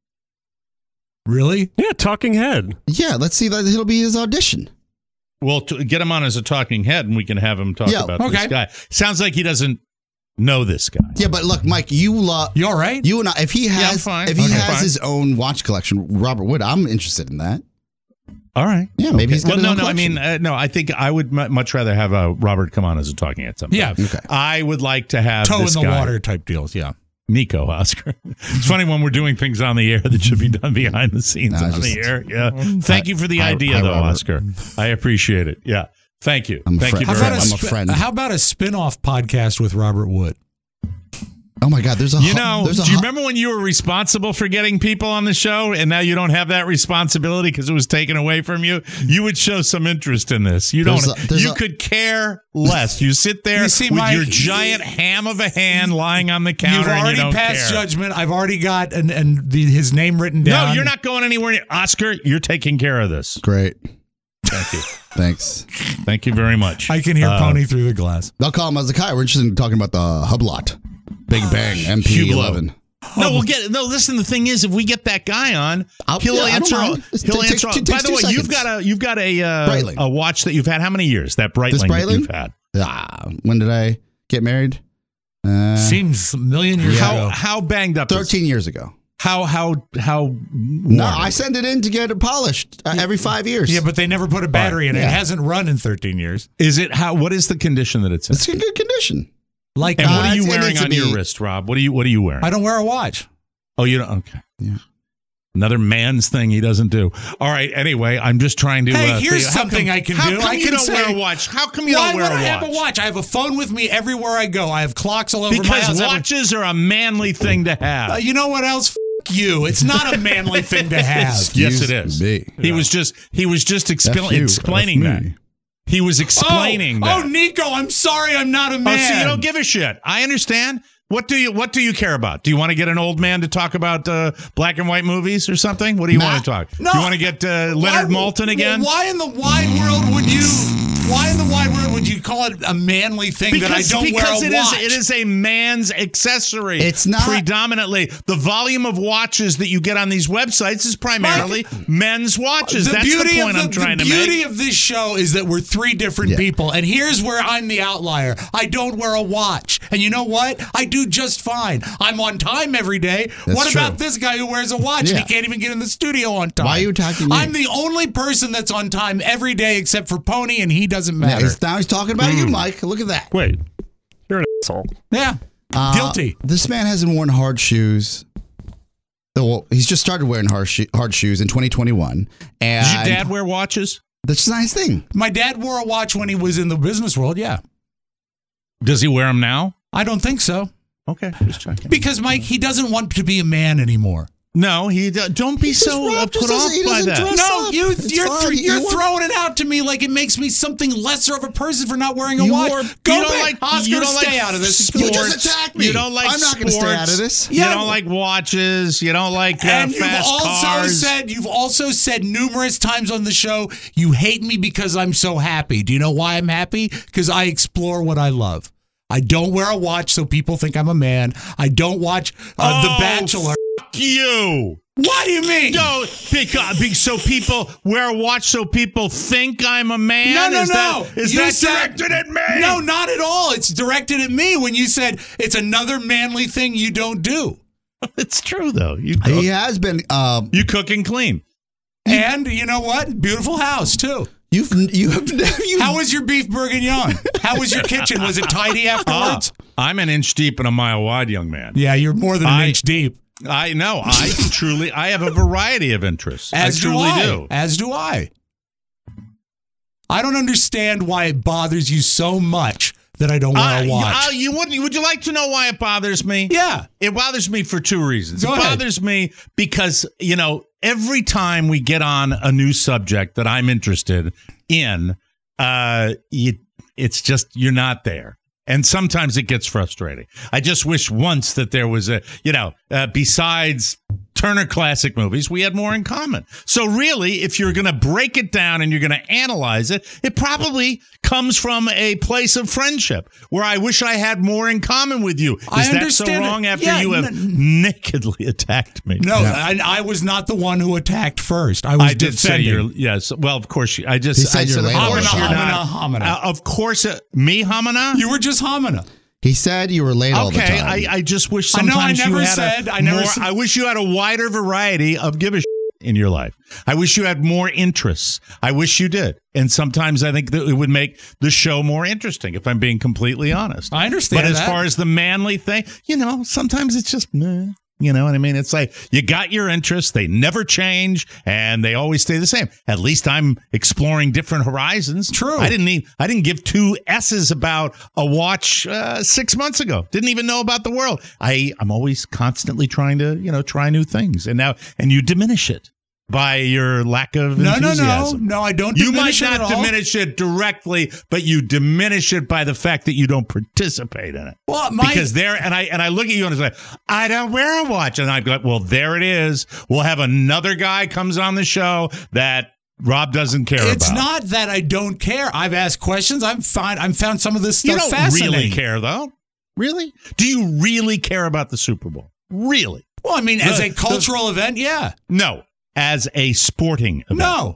C: Really?
E: Yeah, talking head.
D: Yeah, let's see that it'll be his audition.
B: Well, get him on as a talking head, and we can have him talk about this guy. Sounds like he doesn't know this guy.
D: Yeah, but look, Mike, you all right? You and I, if he has his own watch collection, Robert Wood, I'm interested in that.
B: All right.
D: Yeah, maybe he's got his own collection.
B: I mean, I think I would much rather have Robert come on as a talking head sometime.
C: Yeah.
B: Okay. I would like to have
C: toe
B: this
C: in the
B: guy,
C: water type deals. Yeah.
B: Nico, Oscar. It's funny when we're doing things on the air that should be done behind the scenes on the air. Yeah. Thank you for the idea, though, Robert. Oscar. I appreciate it. Yeah. Thank you. Thank you very much.
D: I'm a friend.
C: How about a spin-off podcast with Robert Wood?
D: Oh my God! Do
B: you remember when you were responsible for getting people on the show, and now you don't have that responsibility because it was taken away from you? You would show some interest in this. You could care less. You sit there with your giant ham of a hand lying on the counter.
C: You've already passed judgment. I've already got his name written down.
B: No, you're not going anywhere near. Oscar, you're taking care of this.
D: Great.
B: Thank you.
D: Thanks.
B: Thank you very much.
C: I can hear Pony through the glass.
D: I'll call him Hezekiah. We're interested in talking about the Hublot. Big Bang, MP11.
B: Listen, the thing is, if we get that guy on, he'll answer. He'll answer. By the way, you've got a watch that you've had how many years? That Breitling that you've had.
D: When did I get married?
C: Seems a million years ago.
B: How banged up?
D: 13 years ago.
B: How?
D: No, I send it in to get it polished every 5 years.
C: Yeah, but they never put a battery in it. It hasn't run in 13 years.
B: Is it what is the condition that it's in?
D: It's in good condition.
C: Like,
B: and what are you wearing on your wrist, Rob? What are you wearing?
C: I don't wear a watch.
B: Oh, you don't? Okay.
D: Yeah.
B: Another man's thing he doesn't do. All right. Anyway, I'm just trying to.
C: Hey, here's something I can do.
B: How come you don't wear a watch? How come you don't wear a watch?
C: Why would I have a watch? I have a phone with me everywhere I go. I have clocks all over my house.
B: Because watches are a manly thing to have.
C: You know what else? You. It's not a manly thing to have.
B: Yes, it is. He was just explaining that. He was explaining that.
C: Oh, Nico, I'm sorry, I'm not a man.
B: Oh, so you don't give a shit. I understand. What do you care about? Do you want to get an old man to talk about black and white movies or something? What do you want to talk? No. Do you want to get Leonard Maltin again?
C: Why in the wide world would you? Why in the wide world would you call it a manly thing that I don't wear a watch?
B: Because it is a man's accessory.
D: It's not
B: predominantly. The volume of watches that you get on these websites is primarily men's watches. That's the point I'm trying to make.
C: The beauty of this show is that we're three different people, and here's where I'm the outlier. I don't wear a watch, and you know what? I do just fine. I'm on time every day. What about this guy who wears a watch and he can't even get in the studio on time?
D: Why are you attacking me?
C: I'm the only person that's on time every day except for Pony, and he doesn't matter.
D: Now he's talking about you, Mike. Look at that.
E: Wait, you're an asshole.
C: Yeah, guilty.
D: This man hasn't worn hard shoes. Well, he's just started wearing hard shoes in 2021. And
B: does your dad wear watches?
D: That's a nice thing.
C: My dad wore a watch when he was in the business world, yeah.
B: Does he wear them now?
C: I don't think so.
B: Okay, just checking.
C: Because, Mike, he doesn't want to be a man anymore.
B: No, don't be so put off by that.
C: No, you're throwing it out to me like it makes me something lesser of a person for not wearing a watch. Go back, Oscar, stay out of this.
D: You just attacked me.
B: You don't like
D: I'm not going to stay out of this.
B: You don't like watches. You don't like fast cars.
C: You've also said numerous times on the show, you hate me because I'm so happy. Do you know why I'm happy? Because I explore what I love. I don't wear a watch so people think I'm a man. I don't watch The Bachelor.
B: Fuck you.
C: What do you mean?
B: No, so people wear a watch so people think I'm a man?
C: No.
B: Is that directed at me?
C: No, not at all. It's directed at me when you said it's another manly thing you don't do.
B: It's true, though.
D: He has been.
B: You cook and clean.
C: And you know what? Beautiful house, too.
B: How was your beef bourguignon? How was your kitchen? Was it tidy afterwards? I'm an inch deep and a mile wide, young man.
C: Yeah, you're more than an inch deep.
B: I know. I have a variety of interests. I truly do.
C: As do I. I don't understand why it bothers you so much that I don't wear a watch.
B: Would you like to know why it bothers me?
C: Yeah.
B: It bothers me for two reasons.
C: Go ahead.
B: Bothers me because, every time we get on a new subject that I'm interested in, it's just, you're not there. And sometimes it gets frustrating. I just wish once that there was besides Turner Classic Movies, we had more in common. So really, if you're going to break it down and you're going to analyze it, it probably comes from a place of friendship where I wish I had more in common with you. Is that so wrong after you have nakedly attacked me?
C: No, I was not the one who attacked first. I was defending.
B: Yes. Well, of course, I said
C: Hamina.
B: Of course, me Hamina?
C: You were just Hamina.
D: He said you were late all the time.
B: Okay, I just wish sometimes I wish you had a wider variety of give a shit in your life. I wish you had more interests. I wish you did. And sometimes I think that it would make the show more interesting, if I'm being completely honest.
C: I understand
B: But as far as the manly thing, sometimes it's just meh. You know what I mean? It's like you got your interests. They never change and they always stay the same. At least I'm exploring different horizons.
C: True.
B: I didn't give two S's about a watch 6 months ago. Didn't even know about the world. I'm always constantly trying to, try new things. And you diminish it by your lack of enthusiasm.
C: No, I don't
B: You
C: diminish
B: might not diminish it directly, but you diminish it by the fact that you don't participate in it.
C: Well,
B: because I look at you and it's like, I don't wear a watch. And I'm like, well, there it is. We'll have another guy comes on the show that Rob doesn't care about.
C: It's not that I don't care. I've asked questions. I've found some of this stuff fascinating.
B: You don't really care, though? Really? Do you really care about the Super Bowl? Really?
C: Well, I mean, as a cultural event, yeah.
B: No. As a sporting event.
C: No.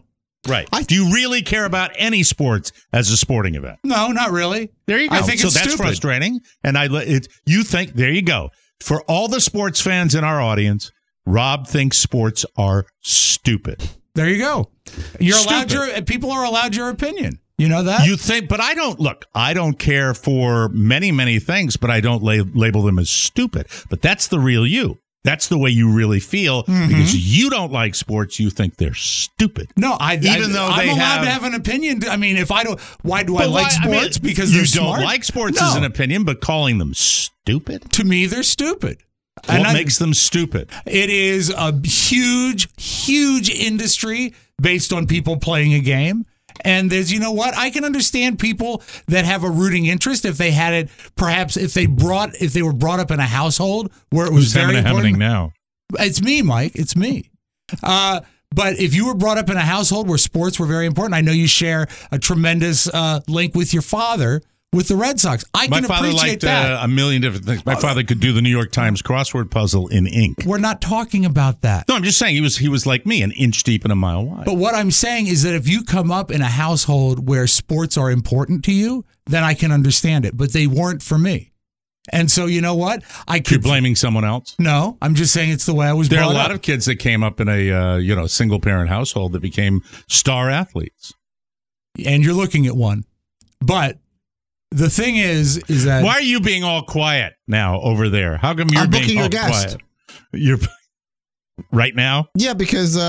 B: Right. Do you really care about any sports as a sporting event?
C: No, not really.
B: There you go.
C: I think
B: so
C: it's
B: that's
C: stupid.
B: frustrating. And you think, there you go. For all the sports fans in our audience, Rob thinks sports are stupid.
C: There you go. You're
B: Stupid.
C: allowed people are allowed your opinion. You know that?
B: You think, but I don't care for many, many things, but I don't label them as stupid. But that's the real you. That's the way you really feel because you don't like sports. You think they're stupid.
C: No, I'm allowed to have an opinion. I mean, if I don't, why do I like sports? Because
B: you
C: they're
B: don't
C: smart?
B: like sports as an opinion, but calling them stupid?
C: To me, they're stupid.
B: What makes them stupid?
C: It is a huge, huge industry based on people playing a game. And there's, you know what? I can understand people that have a rooting interest if they had it, perhaps if they were brought up in a household where it was very important.
B: Happening now?
C: It's me, Mike. It's me. But if you were brought up in a household where sports were very important, I know you share a tremendous link with your father with the Red Sox. I can appreciate that.
B: My father liked a million different things. My father could do the New York Times crossword puzzle in ink.
C: We're not talking about that.
B: No, I'm just saying he was like me, an inch deep and a mile wide.
C: But what I'm saying is that if you come up in a household where sports are important to you, then I can understand it. But they weren't for me. And so, you know what?
B: You're blaming someone else?
C: No, I'm just saying it's the way I was brought up.
B: There are a lot of kids that came up in a single parent household that became star athletes.
C: And you're looking at one. But the thing is that
B: why are you being all quiet now over there? How come you're being all quiet? You're right now?
D: Yeah, because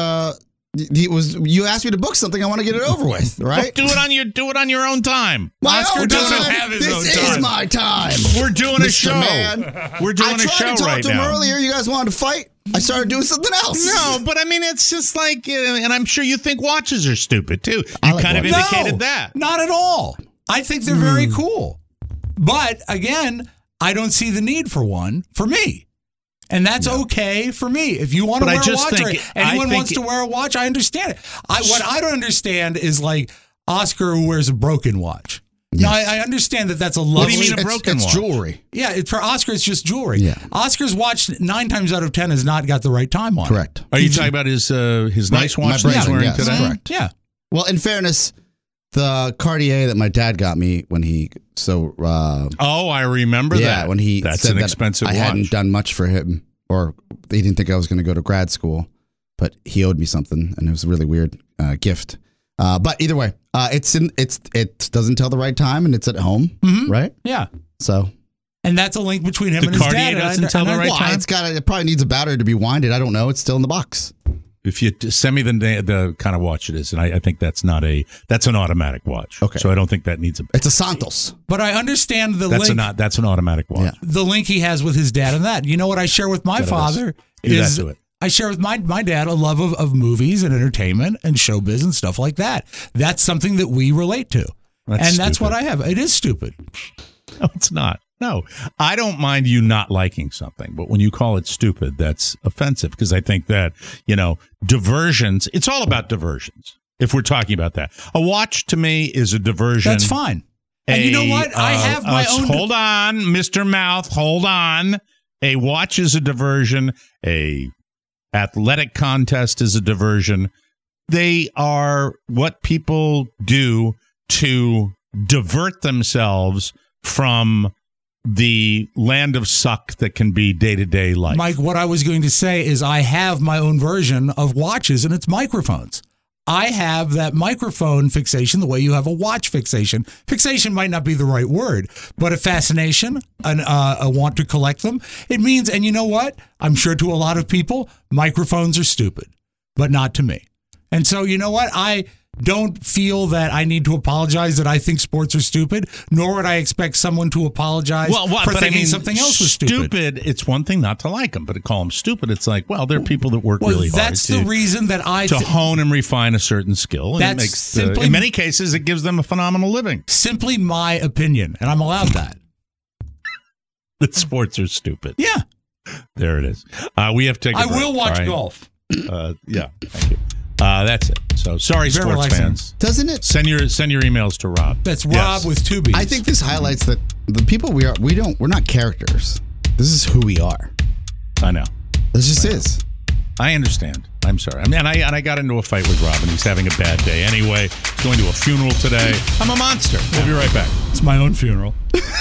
D: you asked me to book something. I want to get it over with, right?
B: Well, do it on your own time.
C: Oscar doesn't have his own time.
D: This is my time.
B: We're doing a show. We're doing a show right now. I tried to talk to him earlier. You
D: guys wanted to fight. I started doing something else.
B: No, but I mean, it's just like, and I'm sure you think watches are stupid too. You kind of indicated that.
C: Not at all. I think they're very cool. But again, I don't see the need for one for me. And that's okay for me. If you want to wear a watch or anyone wants to wear a watch, I understand it. What I don't understand is like Oscar who wears a broken watch. Yes. Now, I understand that's a lovely...
B: What do you mean a broken watch?
D: It's jewelry.
C: Yeah, for Oscar, it's just jewelry.
D: Yeah.
C: Oscar's watch 9 times out of 10 has not got the right time on it.
D: Correct.
B: Are you talking about his nice watch that he's wearing today?
D: Correct.
C: Yeah.
D: Well, in fairness, the Cartier that my dad got me when he
B: I remember that.
D: Yeah, when he
B: that's
D: said
B: an expensive watch.
D: I hadn't done much for him, or he didn't think I was going to go to grad school, but he owed me something, and it was a really weird gift. But either way, it doesn't tell the right time, and it's at home, right?
C: Yeah.
D: So.
C: And that's a link between him and his
B: Cartier
C: dad.
B: Doesn't tell the right time.
D: It probably needs a battery to be winded. I don't know. It's still in the box.
B: If you send me the kind of watch it is, and I think that's an automatic watch.
D: Okay.
B: So I don't think that needs
D: It's a Santos.
C: But I understand the link.
B: That's an automatic watch.
D: Yeah.
C: The link he has with his dad and that. You know what I share with my father is I share with my dad a love of movies and entertainment and showbiz and stuff like that. That's something that we relate to. That's what I have. It is stupid.
B: No, it's not. No, I don't mind you not liking something, but when you call it stupid, that's offensive because I think that, diversions, it's all about diversions. If we're talking about that, a watch to me is a diversion.
C: That's fine. And you know what? I have my own.
B: Hold on, Mr. Mouth. Hold on. A watch is a diversion. A athletic contest is a diversion. They are what people do to divert themselves from the land of suck that can be day-to-day life.
C: Mike, what I was going to say is I have my own version of watches, and it's microphones. I have that microphone fixation the way you have a watch fixation. Fixation might not be the right word, but a fascination, a want to collect them. It means, and you know what? I'm sure to a lot of people, microphones are stupid, but not to me. And so, you know what? I don't feel that I need to apologize that I think sports are stupid, nor would I expect someone to apologize for thinking something else was stupid.
B: It's one thing not to like them, but to call them stupid, it's like, well, there are people that work really hard.
C: That's the reason that
B: to hone and refine a certain skill. And it makes, in many cases, it gives them a phenomenal living.
C: Simply my opinion, and I'm allowed that.
B: That sports are stupid.
C: Yeah.
B: There it is. We have to take a break.
C: I will watch golf.
B: Yeah, thank you. That's it. So sorry,
C: Very
B: sports
C: relaxing.
B: fans.
D: Doesn't it?
B: Send your emails to Rob.
C: That's Rob with 2 B's.
D: I think this highlights that the people we're not characters. This is who we are.
B: I know.
D: This just is.
B: I understand. I'm sorry. And I got into a fight with Robin. He's having a bad day. Anyway, he's going to a funeral today. I'm a monster. We'll be right back.
C: It's my own funeral.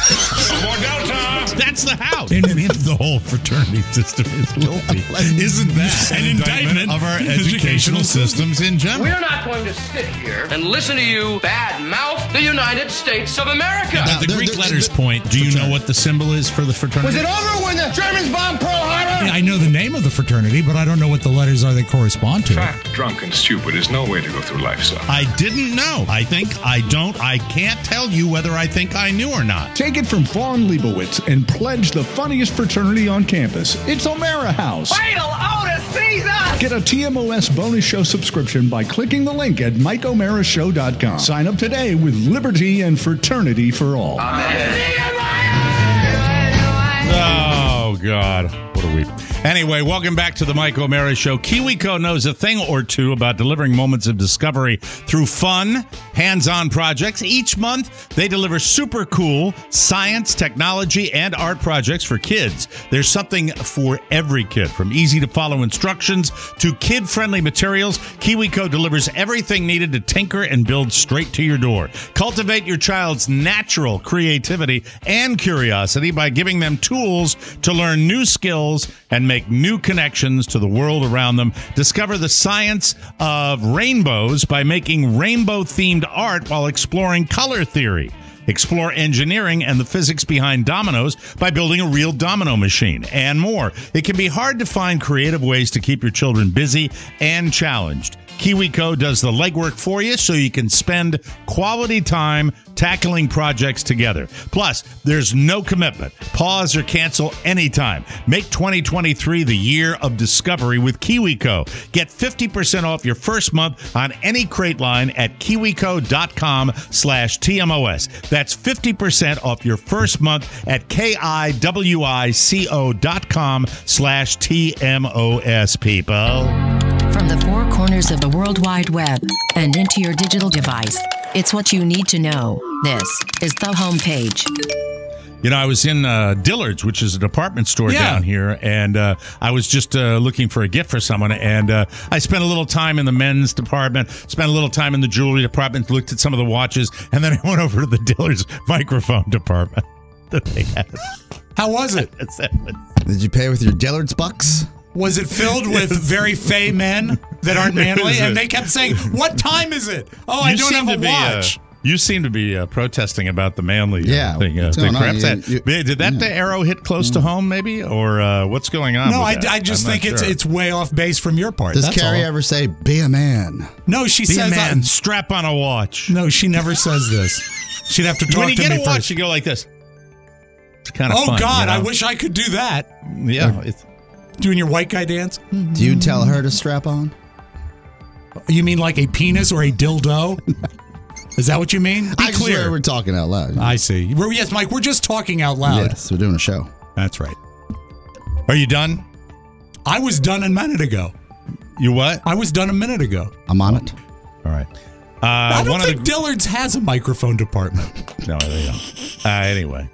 B: That's the house. The whole fraternity system is filthy. Isn't that an indictment of our educational systems in general?
J: We're not going to sit here and listen to you badmouth the United States of America.
B: At the Greek letters point, do you know what the symbol is for the fraternity?
J: Was it over when the Germans bombed Pearl Harbor?
C: I know the name of the fraternity, but I don't know what the letters are they correspond to.
K: Fat, drunk, and stupid is no way to go through life, son.
B: I didn't know. I think I don't. I can't tell you whether I think I knew or not.
L: Take it from Vaughn Leibowitz and pledge the funniest fraternity on campus. It's O'Mara House.
J: Fatal Otis Caesar!
L: Get a TMOS bonus show subscription by clicking the link at MikeO'MaraShow.com. Sign up today with liberty and fraternity for all.
B: Oh, God. What a week. Anyway, welcome back to the Mike O'Mara Show. KiwiCo knows a thing or two about delivering moments of discovery through fun, hands-on projects. Each month, they deliver super cool science, technology, and art projects for kids. There's something for every kid, from easy-to-follow instructions to kid-friendly materials. KiwiCo delivers everything needed to tinker and build straight to your door. Cultivate your child's natural creativity and curiosity by giving them tools to learn new skills and make new connections to the world around them. Discover the science of rainbows by making rainbow-themed art while exploring color theory. Explore engineering and the physics behind dominoes by building a real domino machine, and more. It can be hard to find creative ways to keep your children busy and challenged. KiwiCo does the legwork for you so you can spend quality time tackling projects together. Plus, there's no commitment. Pause or cancel anytime. Make 2023 the year of discovery with KiwiCo. Get 50% off your first month on any crate line at kiwico.com/TMOS. That's 50% off your first month at kiwico.com/TMOS, people.
M: From the four corners of the World Wide Web and into your digital device, it's what you need to know. This is the homepage.
B: You know, I was in Dillard's, which is a department store down here, and I was just looking for a gift for someone, and I spent a little time in the men's department, spent a little time in the jewelry department, looked at some of the watches, and then I went over to the Dillard's microphone department that they had.
C: How was it?
D: Did you pay with your Dillard's bucks?
C: Was it filled with very fey men that aren't manly? And they kept saying, "What time is it? Oh, I don't have a watch."
B: You seem to be protesting about the manly thing.
D: Perhaps
B: did that the arrow hit close to home, maybe? Or what's going on?
C: No,
B: with that?
C: I just think it's way off base from your part.
D: Does Carrie ever say, "Be a man"?
C: No, she says,
B: "Be a man, strap on a watch."
C: No, she never says this. She'd have to talk to me first.
B: When you get a watch, you go like this. It's kind of fun.
C: Oh, God,
B: you know?
C: I wish I could do that.
B: Yeah.
C: Doing your white guy dance?
D: Do you tell her to strap on?
C: You mean like a penis or a dildo? Is that what you mean? Be clear.
D: We're talking out loud.
C: I see. Yes, Mike, we're just talking out loud.
D: Yes, we're doing a show.
C: That's right.
B: Are you done?
C: I was done a minute ago.
B: You what?
C: I was done a minute ago.
D: I'm on it.
B: All right.
C: I don't think Dillard's has a microphone department.
B: No, they don't. Anyway.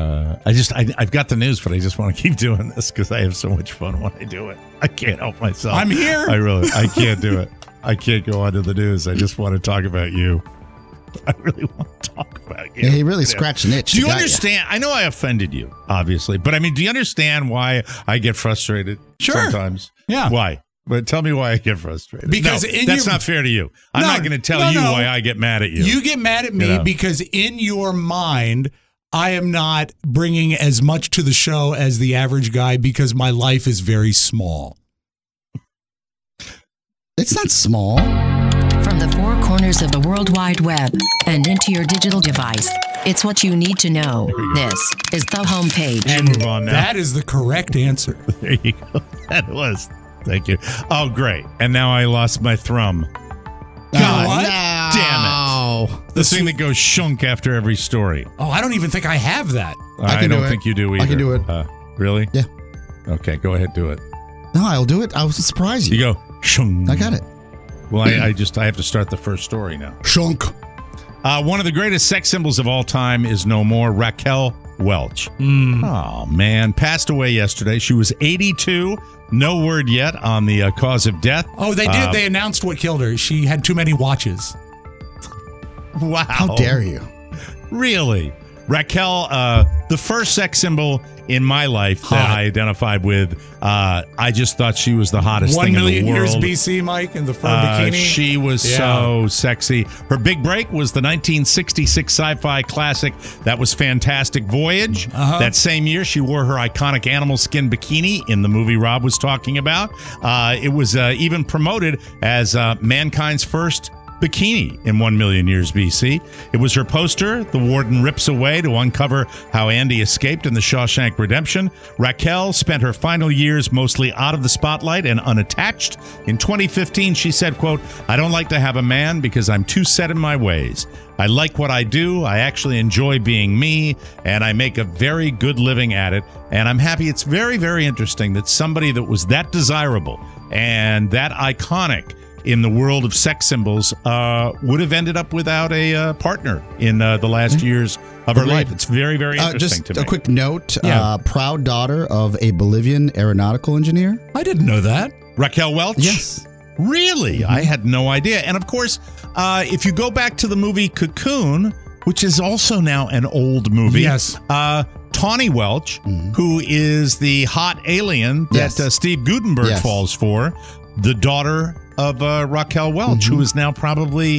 B: I've got the news, but I just want to keep doing this because I have so much fun when I do it. I can't help myself.
C: I'm here.
B: I can't do it. I can't go on to the news. I just want to talk about you. I really want to talk about you.
D: Yeah, he really scratched an itch.
B: Do you understand? I know I offended you, obviously, but I mean, do you understand why I get frustrated sometimes?
C: Yeah.
B: Why? But tell me why I get frustrated.
C: Because
B: that's not fair to you. I'm not going to tell you why I get mad at you.
C: You get mad at me because in your mind, I am not bringing as much to the show as the average guy because my life is very small.
D: It's not small.
M: From the four corners of the World Wide Web and into your digital device, it's what you need to know. This is the homepage.
B: And move on now.
C: That is the correct answer.
B: There you go. That was. Thank you. Oh, great. And now I lost my thrum.
C: God, what?
B: No. Damn it. The thing that goes shunk after every story.
C: Oh, I don't even think I have that.
B: I don't think you do either.
D: I can do it.
B: Really?
D: Yeah.
B: Okay, go ahead, do it.
D: No, I'll do it. I was surprised you.
B: You go, shunk.
D: I got it.
B: Well, I have to start the first story now.
D: Shunk.
B: One of the greatest sex symbols of all time is no more. Raquel Welch. Oh, man. Passed away yesterday. She was 82. No word yet on the cause of death.
C: Oh, they did. They announced what killed her. She had too many watches.
B: Wow.
D: How dare you?
B: Really? Raquel, the first sex symbol in my life that I identified with, I just thought she was the hottest thing in the world.
C: 1 million years BC, Mike, in the fur bikini.
B: She was so sexy. Her big break was the 1966 sci-fi classic that was Fantastic Voyage. That same year, she wore her iconic animal skin bikini in the movie Rob was talking about. It was even promoted as mankind's first bikini in 1 million years BC. It was her poster the warden rips away to uncover how Andy escaped in the Shawshank Redemption. Raquel spent her final years mostly out of the spotlight and unattached. In 2015, she said, quote, "I don't like to have a man because I'm too set in my ways. I like what I do. I actually enjoy being me, and I make a very good living at it. And I'm happy." It's very, very interesting that somebody that was that desirable and that iconic in the world of sex symbols would have ended up without a partner in the last years of her life. It's very, very interesting to me.
D: Just a quick note, proud daughter of a Bolivian aeronautical engineer.
C: I didn't know that.
B: Raquel Welch?
D: Yes.
B: Really? I had no idea. And of course, if you go back to the movie Cocoon, which is also now an old movie.
C: Yes.
B: Tawny Welch, who is the hot alien that Steve Guttenberg falls for, the daughter of Raquel Welch, who is now probably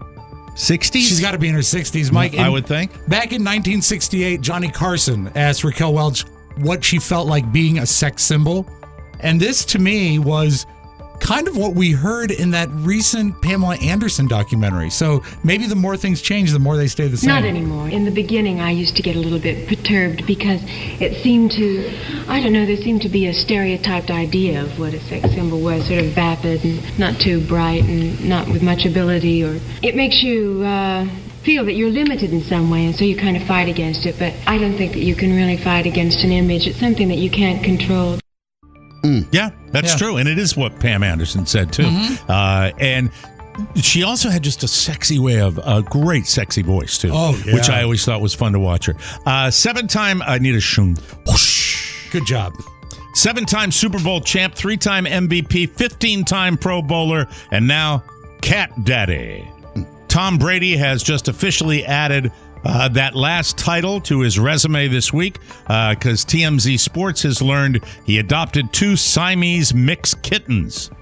B: 60s.
C: She's got to be in her 60s, Mike.
B: I would think.
C: Back in 1968, Johnny Carson asked Raquel Welch what she felt like being a sex symbol. And this, to me, was kind of what we heard in that recent Pamela Anderson documentary. So maybe the more things change, the more they stay the same.
N: Not anymore. In the beginning, I used to get a little bit perturbed because it seemed to, I don't know, there seemed to be a stereotyped idea of what a sex symbol was, sort of vapid and not too bright and not with much ability. Or it makes you feel that you're limited in some way, and so you kind of fight against it. But I don't think that you can really fight against an image. It's something that you can't control.
B: Yeah, that's true. And it is what Pam Anderson said, too. And she also had just a sexy way of a great sexy voice, too.
C: Oh, yeah.
B: Which I always thought was fun to watch her. 7-time Anita Shum.
C: Good job.
B: 7-time Super Bowl champ, 3-time MVP, 15-time Pro Bowler, and now Cat Daddy. Tom Brady has just officially added that last title to his resume this week because TMZ Sports has learned he adopted 2 Siamese mixed kittens.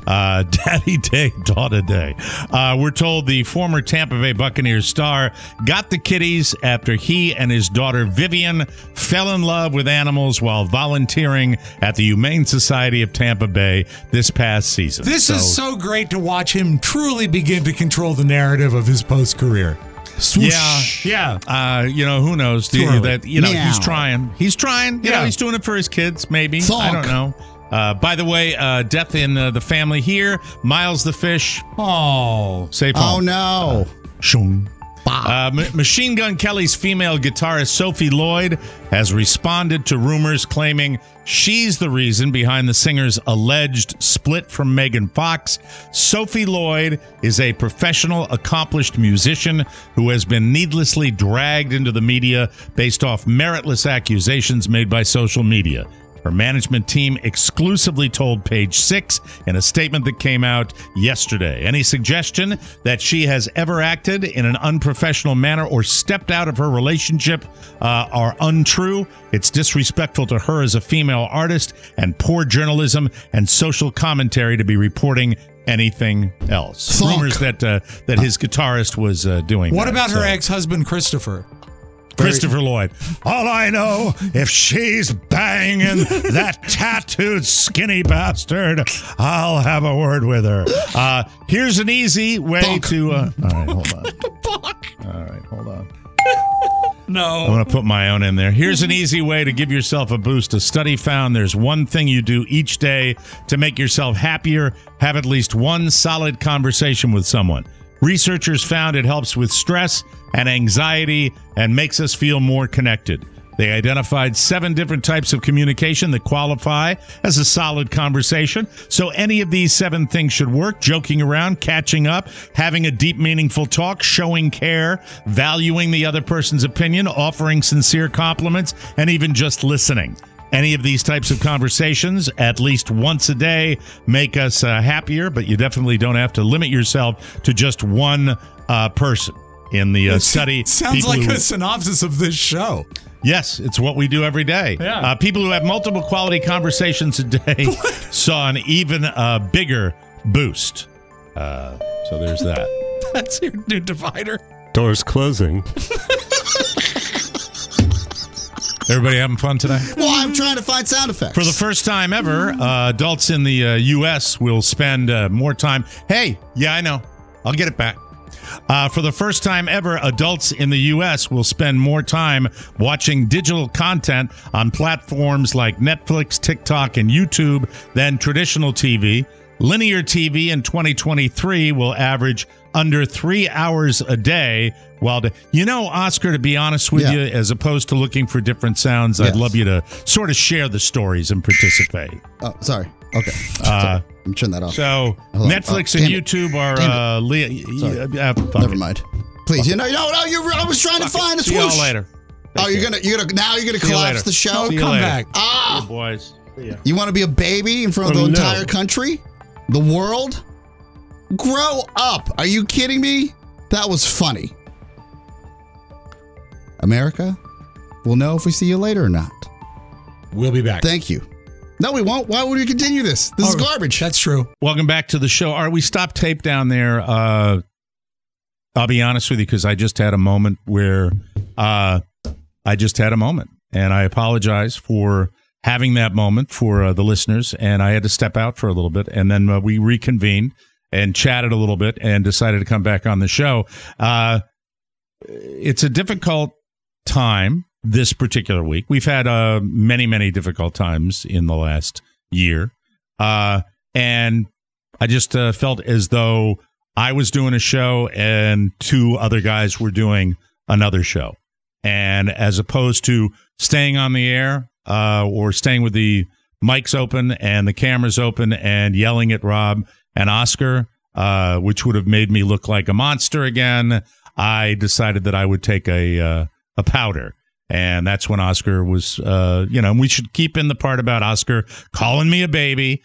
B: Daddy Day, Daughter Day. We're told the former Tampa Bay Buccaneers star got the kitties after he and his daughter Vivian fell in love with animals while volunteering at the Humane Society of Tampa Bay this past season.
C: This is so great to watch him truly begin to control the narrative of his post-career.
B: Swoosh. Yeah. Who knows? He's trying. He's trying. You know, he's doing it for his kids, maybe. I don't know. By the way, death in the family here. Miles the fish.
C: Oh.
B: Safe home.
D: Oh, no.
B: Shung. Machine Gun Kelly's female guitarist Sophie Lloyd has responded to rumors claiming she's the reason behind the singer's alleged split from Megan Fox. Sophie Lloyd is a professional, accomplished musician who has been needlessly dragged into the media based off meritless accusations made by social media. Her management team exclusively told Page Six in a statement that came out yesterday. Any suggestion that she has ever acted in an unprofessional manner or stepped out of her relationship are untrue. It's disrespectful to her as a female artist and poor journalism and social commentary to be reporting anything else. Rumors that his guitarist was doing.
C: What about her ex-husband, Christopher?
B: Christopher Lloyd. All I know, if she's banging that tattooed skinny bastard, I'll have a word with her. Here's an easy way to... all right, hold on.
C: No.
B: I'm going to put my own in there. Here's an easy way to give yourself a boost. A study found there's one thing you do each day to make yourself happier. Have at least one solid conversation with someone. Researchers found it helps with stress and anxiety and makes us feel more connected. They identified 7 different types of communication that qualify as a solid conversation. So any of these 7 things should work: joking around, catching up, having a deep, meaningful talk, showing care, valuing the other person's opinion, offering sincere compliments, and even just listening. Any of these types of conversations, at least once a day, make us happier, but you definitely don't have to limit yourself to just one person. In the study,
C: it sounds like a synopsis of this show.
B: Yes, it's what we do every day.
C: Yeah.
B: People who have multiple quality conversations a day saw an even bigger boost. So there's that.
C: That's your new divider.
E: Doors closing.
B: Everybody having fun today?
D: Well, I'm trying to find sound effects.
B: For the first time ever, adults in the U.S. will spend more time. Hey, yeah, I know. I'll get it back. For the first time ever, adults in the U.S. will spend more time watching digital content on platforms like Netflix, TikTok, and YouTube than traditional TV. Linear TV in 2023 will average under 3 hours a day. While, Oscar, to be honest with you, as opposed to looking for different sounds, I'd love you to sort of share the stories and participate.
D: Oh, sorry. Okay. Sorry. I'm turning that off.
B: So Netflix and YouTube are
D: never mind. Please, I was trying to find a swoosh.
B: See y'all later.
D: Oh, you're gonna collapse the show.
C: Come back.
B: See you, boys. See ya.
D: You want to be a baby in front of the entire country, the world? Grow up. Are you kidding me? That was funny. America, we'll know if we see you later or not.
C: We'll be back.
D: Thank you. No, we won't. Why would we continue this? This is garbage.
C: That's true.
B: Welcome back to the show. All right, we stopped tape down there. I'll be honest with you, because I just had a moment where and I apologize for having that moment for the listeners, and I had to step out for a little bit, and then we reconvened and chatted a little bit and decided to come back on the show. It's a difficult time this particular week. We've had many, many difficult times in the last year. And I just felt as though I was doing a show and 2 other guys were doing another show. And as opposed to staying on the air or staying with the mics open and the cameras open and yelling at Rob and Oscar, which would have made me look like a monster again, I decided that I would take a powder. And that's when Oscar was, we should keep in the part about Oscar calling me a baby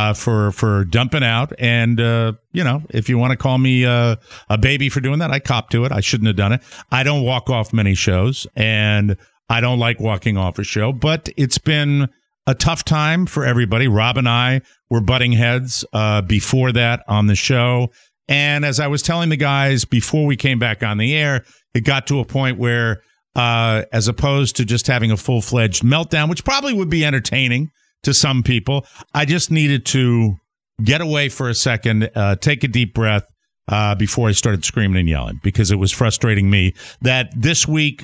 B: for dumping out. And, if you want to call me a baby for doing that, I cop to it. I shouldn't have done it. I don't walk off many shows, and I don't like walking off a show. But it's been a tough time for everybody. Rob and I were butting heads before that on the show. And as I was telling the guys before we came back on the air, it got to a point where as opposed to just having a full-fledged meltdown, which probably would be entertaining to some people, I just needed to get away for a second, take a deep breath before I started screaming and yelling, because it was frustrating me that this week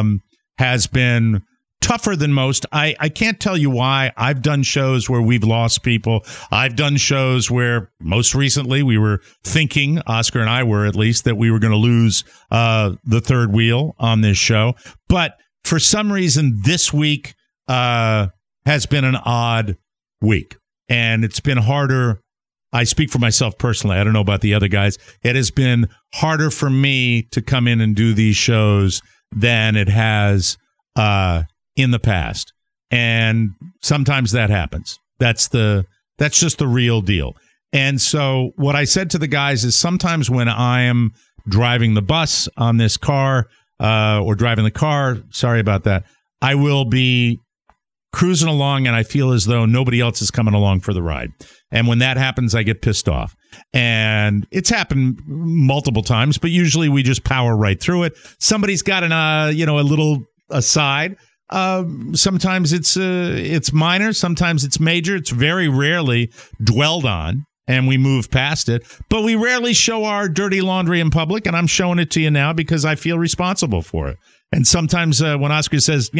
B: has been tougher than most. I can't tell you why. I've done shows where we've lost people. I've done shows where most recently we were thinking, Oscar and I were at least, that we were going to lose the third wheel on this show. But for some reason, this week has been an odd week. And it's been harder. I speak for myself personally. I don't know about the other guys. It has been harder for me to come in and do these shows than it has in the past. And sometimes that happens. That's just the real deal. And so what I said to the guys is, sometimes when I am driving the bus on this car or driving the car, sorry about that, I will be cruising along and I feel as though nobody else is coming along for the ride. And when that happens, I get pissed off. And it's happened multiple times, but usually we just power right through it. Somebody's got a little aside. Sometimes it's minor, sometimes it's major. It's very rarely dwelled on, and we move past it. But we rarely show our dirty laundry in public, and I'm showing it to you now because I feel responsible for it. And sometimes when Oscar says,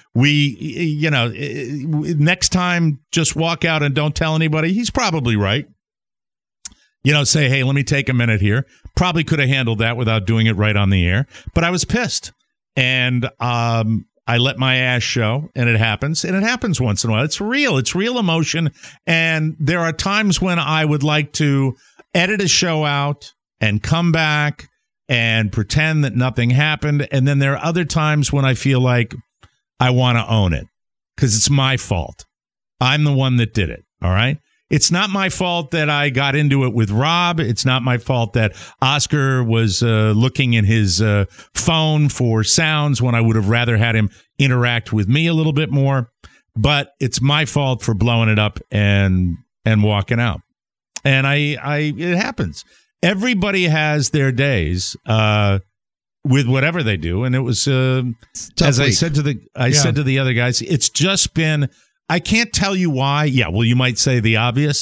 B: next time just walk out and don't tell anybody, he's probably right. Say, hey, let me take a minute here. Probably could have handled that without doing it right on the air, but I was pissed. And I I let my ass show, and it happens once in a while. It's real emotion, and there are times when I would like to edit a show out and come back and pretend that nothing happened, and then there are other times when I feel like I want to own it because it's my fault. I'm the one that did it, all right? It's not my fault that I got into it with Rob. It's not my fault that Oscar was looking in his phone for sounds when I would have rather had him interact with me a little bit more. But it's my fault for blowing it up and walking out. And it happens. Everybody has their days with whatever they do. And it was, as I said to the other guys, it's just been... I can't tell you why. Yeah, well, you might say the obvious.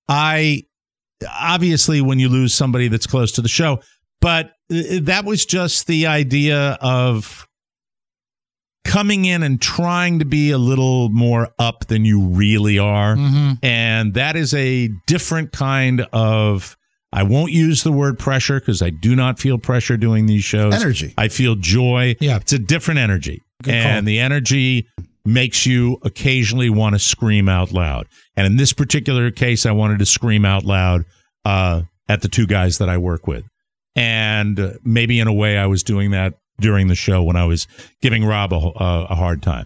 B: Obviously, when you lose somebody that's close to the show, but that was just the idea of coming in and trying to be a little more up than you really are. Mm-hmm. And that is a different kind of, I won't use the word pressure because I do not feel pressure doing these shows.
D: Energy.
B: I feel joy.
C: Yeah.
B: It's a different energy.
C: Good
B: and
C: call.
B: The energy makes you occasionally want to scream out loud. And in this particular case, I wanted to scream out loud at the two guys that I work with. And maybe in a way I was doing that during the show when I was giving Rob a hard time.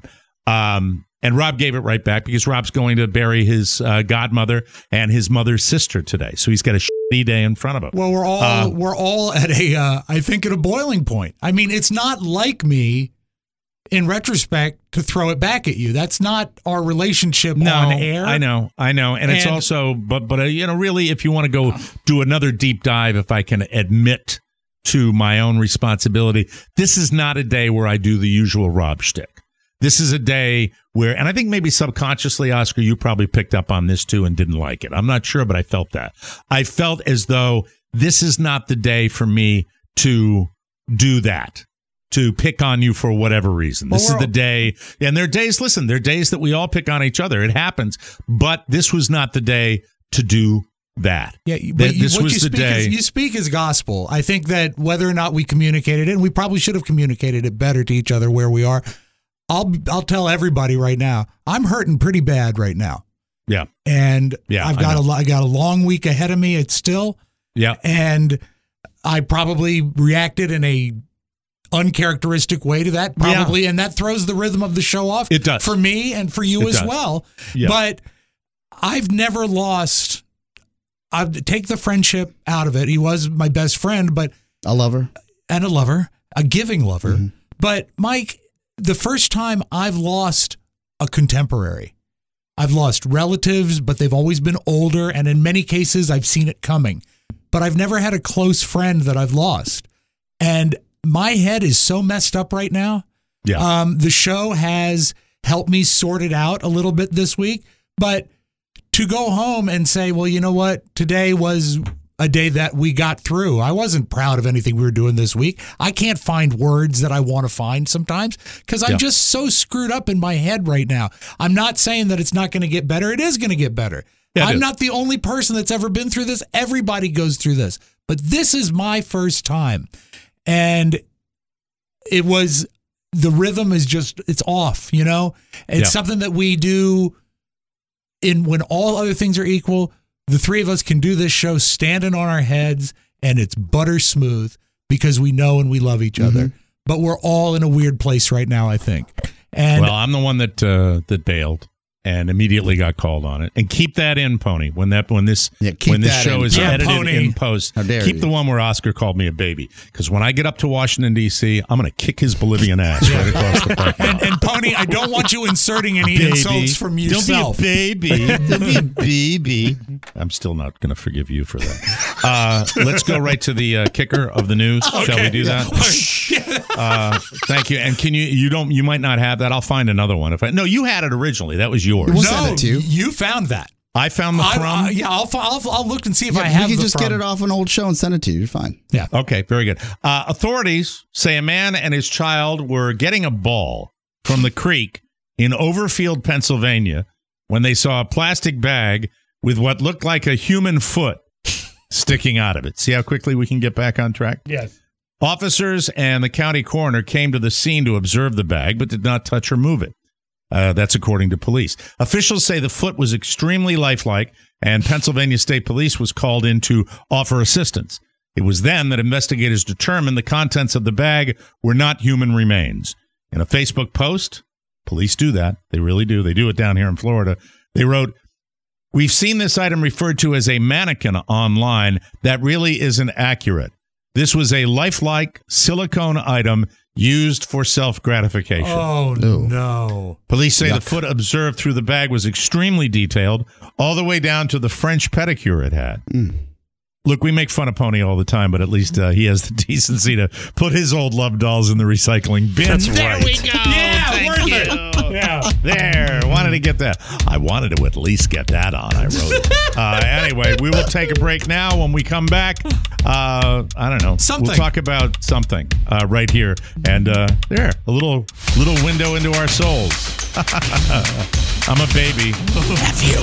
B: And Rob gave it right back because Rob's going to bury his godmother and his mother's sister today. So he's got a shitty day in front of him.
C: Well, we're all at I think at a boiling point. I mean, it's not like me in retrospect to throw it back at you. That's not our relationship on air.
B: I know. And it's also, but really, if you want to go do another deep dive, if I can admit to my own responsibility, this is not a day where I do the usual Rob shtick. This is a day where, and I think maybe subconsciously, Oscar, you probably picked up on this too and didn't like it. I'm not sure, but I felt that. I felt as though this is not the day for me to do that. To pick on you for whatever reason. This is the day, and there are days, listen, there are days that we all pick on each other. It happens, but this was not the day to do that.
C: Yeah, but this was the day. You speak as gospel. I think that whether or not we communicated it, and we probably should have communicated it better to each other where we are. I'll tell everybody right now, I'm hurting pretty bad right now.
B: Yeah.
C: And I got a long week ahead of me. It's still.
B: Yeah.
C: And I probably reacted in a uncharacteristic way to that, probably, and that throws the rhythm of the show off.
B: It does.
C: For me and for you as well.
B: Yeah.
C: But I've never lost. Take the friendship out of it. He was my best friend, but
D: a lover,
C: a giving lover.
D: Mm-hmm.
C: But Mike, the first time I've lost a contemporary, I've lost relatives, but they've always been older, and in many cases I've seen it coming. But I've never had a close friend that I've lost, and my head is so messed up right now.
B: Yeah.
C: The show has helped me sort it out a little bit this week, but to go home and say, well, you know what? Today was a day that we got through. I wasn't proud of anything we were doing this week. I can't find words that I want to find sometimes because I'm just so screwed up in my head right now. I'm not saying that it's not going to get better. It is going to get better. Yeah, I'm not the only person that's ever been through this. Everybody goes through this, but this is my first time. And it was, the rhythm is just, it's off, you know? It's something that we do when all other things are equal. The three of us can do this show standing on our heads, and it's butter smooth because we know and we love each other. But we're all in a weird place right now, I think. And
B: well, I'm the one that bailed and immediately got called on it. And keep that in, Pony. When this show is edited in post, keep the one where Oscar called me a baby. Because when I get up to Washington, D.C., I'm going to kick his Bolivian ass right across the park.
C: And Pony, I don't want you inserting any insults from yourself.
B: Don't be a baby. Don't be a baby. I'm still not going to forgive you for that. Let's go right to the kicker of the news. Okay. Shall we do that? Thank you. And can you might not have that. I'll find another one. No, you had it originally. That was yours.
D: We'll send it to you.
C: You found that.
B: I found the from.
C: I'll look and see if I have.
D: You can
C: the
D: just
C: from.
D: get it off an old show and send it to you. You're fine.
C: Yeah.
B: Okay. Very good. Authorities say a man and his child were getting a ball from the creek in Overfield, Pennsylvania, when they saw a plastic bag with what looked like a human foot sticking out of it. See how quickly we can get back on track?
C: Yes.
B: Officers and the county coroner came to the scene to observe the bag, but did not touch or move it. That's according to police. Officials say the foot was extremely lifelike, and Pennsylvania State Police was called in to offer assistance. It was then that investigators determined the contents of the bag were not human remains. In a Facebook post, police do that. They really do. They do it down here in Florida. They wrote, "We've seen this item referred to as a mannequin online. That really isn't accurate. This was a lifelike silicone item used for self-gratification."
C: Oh, no.
B: Police say the foot observed through the bag was extremely detailed, all the way down to the French pedicure it had. Look, we make fun of Pony all the time, but at least he has the decency to put his old love dolls in the recycling bin.
C: That's
B: there
C: right.
B: we go.
C: Yeah,
B: Thank
C: worth
B: you.
C: it.
B: Yeah, there. Wanted to get that. I wanted to at least get that on, I wrote. Anyway, we will take a break now. When we come back, I don't know.
C: Something.
B: We'll talk about something right here. And there, a little window into our souls. I'm a baby.
C: Nephew.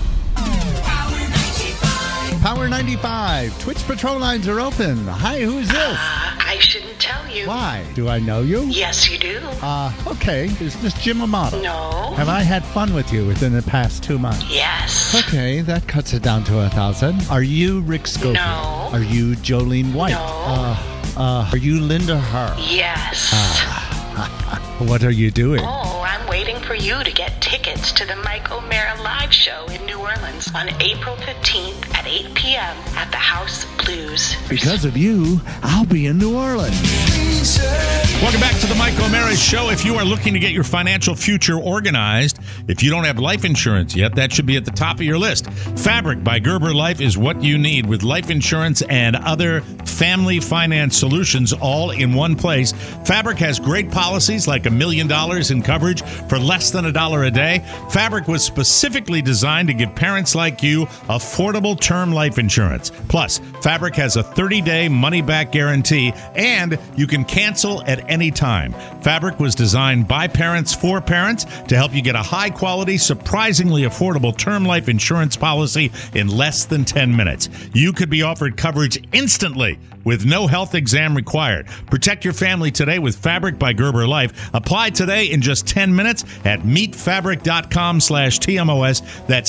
O: Power 95. Twitch patrol lines are open. Hi, who's this?
P: I shouldn't tell you.
O: Why? Do I know you?
P: Yes, you do.
O: Okay. Is this Jim Amato?
P: No.
O: Have I had fun with you within the past 2 months?
P: Yes.
O: Okay, that cuts it down to 1,000. Are you Rick Schofield?
P: No.
O: Are you Jolene White?
P: No.
O: Are you Linda Hart?
P: Yes.
O: What are you doing?
P: Oh, I'm waiting for you to get tickets to the Mike O'Mara live show in New Orleans on April 15th at 8 p.m. at the House of Blues.
O: Because of you, I'll be in New Orleans.
B: Welcome back to the Mike O'Mara Show. If you are looking to get your financial future organized, if you don't have life insurance yet, that should be at the top of your list. Fabric by Gerber Life is what you need, with life insurance and other family finance solutions all in one place. Fabric has great policies like $1 million in coverage for less than $1 a day. Fabric was specifically designed to give parents like you affordable term life insurance. Plus, Fabric has a 30-day money-back guarantee, and you can cancel at any time. Fabric was designed by parents for parents to help you get a high-quality, surprisingly affordable term life insurance policy in less than 10 minutes. You could be offered coverage instantly with no health exam required. Protect your family today with Fabric by Gerber Life. Apply today in just 10 minutes at meetfabric.com/TMOS. That's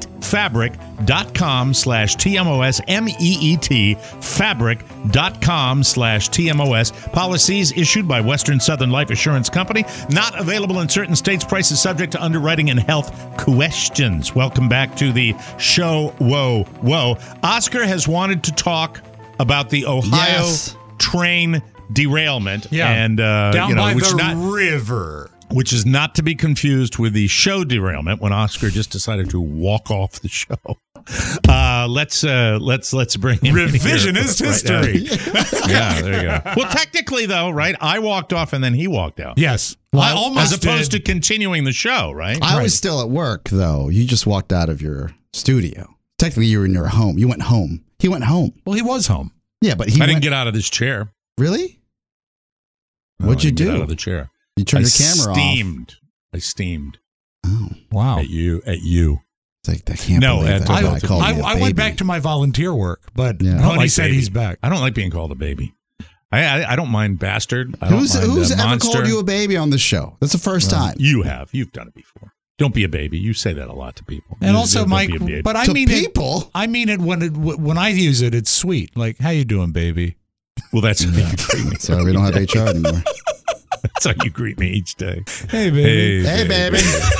B: meetfabric.com/TMOS, MEET, fabric.com/TMOS. Policies issued by Western Southern Life Assurance Company. Not available in certain states. Prices subject to underwriting and health questions. Welcome back to the show. Whoa. Oscar has wanted to talk about the Ohio train derailment, and
C: down by the river,
B: which is not to be confused with the show derailment when Oscar just decided to walk off the show. Let's bring him
C: revisionist history.
B: Yeah, there you go. Well, technically, though, right? I walked off and then he walked out.
C: Yes.
B: Well, I almost as opposed to continuing the show, right?
D: I was still at work, though. You just walked out of your studio. Technically, you were in your home. You went home. He went home.
C: Well, he was home.
D: Yeah, but
B: I didn't get out of this chair.
D: Really?
B: No,
D: What'd you do?
B: Get out of the chair.
D: You turned the camera off.
B: I steamed.
D: Oh,
C: wow!
B: At you.
D: It's like, I can't believe that.
C: I went back to my volunteer work, but
B: Tony
C: said he's back.
B: I don't like being called a baby. I don't mind bastard.
D: Who's ever called you a baby on this show? That's the first time.
B: You have. You've done it before. Don't be a baby. You say that a lot to people.
C: And also, Mike, but I mean
D: people.
C: I mean it when I use it. It's sweet. Like, how you doing, baby?
B: Well, that's how you greet me.
D: Sorry, we don't have HR anymore.
B: That's how you greet me each day.
C: Hey, baby.
D: Hey, baby.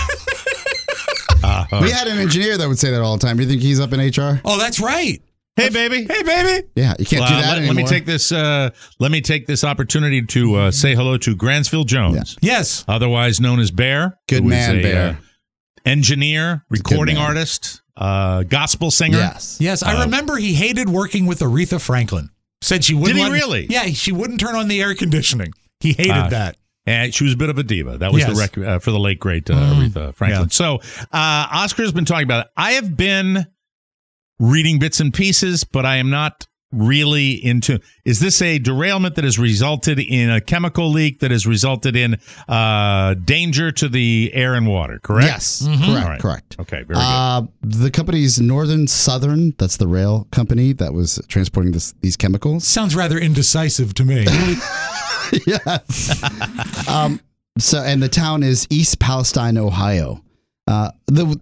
D: We had an engineer that would say that all the time. Do you think he's up in HR?
C: Oh, that's right.
B: Hey, baby.
C: Hey, baby.
D: Yeah, you can't do that anymore.
B: Let me take this opportunity to say hello to Gransville Jones.
C: Yeah. Yes.
B: Otherwise known as Bear.
D: Good man, Bear.
B: Engineer, recording artist, gospel singer.
C: Yes. I remember he hated working with Aretha Franklin. Said she wouldn't.
B: Did he really?
C: Yeah, she wouldn't turn on the air conditioning. He hated that.
B: And she was a bit of a diva. That was for the late, great Aretha Franklin. Yeah. So Oscar's been talking about it. I have been reading bits and pieces, but I am not really into? Is this a derailment that has resulted in a chemical leak that has resulted in danger to the air and water? Correct.
D: Yes. Mm-hmm. Correct.
B: Okay. Very good.
D: The company's Northern Southern. That's the rail company that was transporting these chemicals.
C: Sounds rather indecisive to me.
D: Yes. And the town is East Palestine, Ohio. The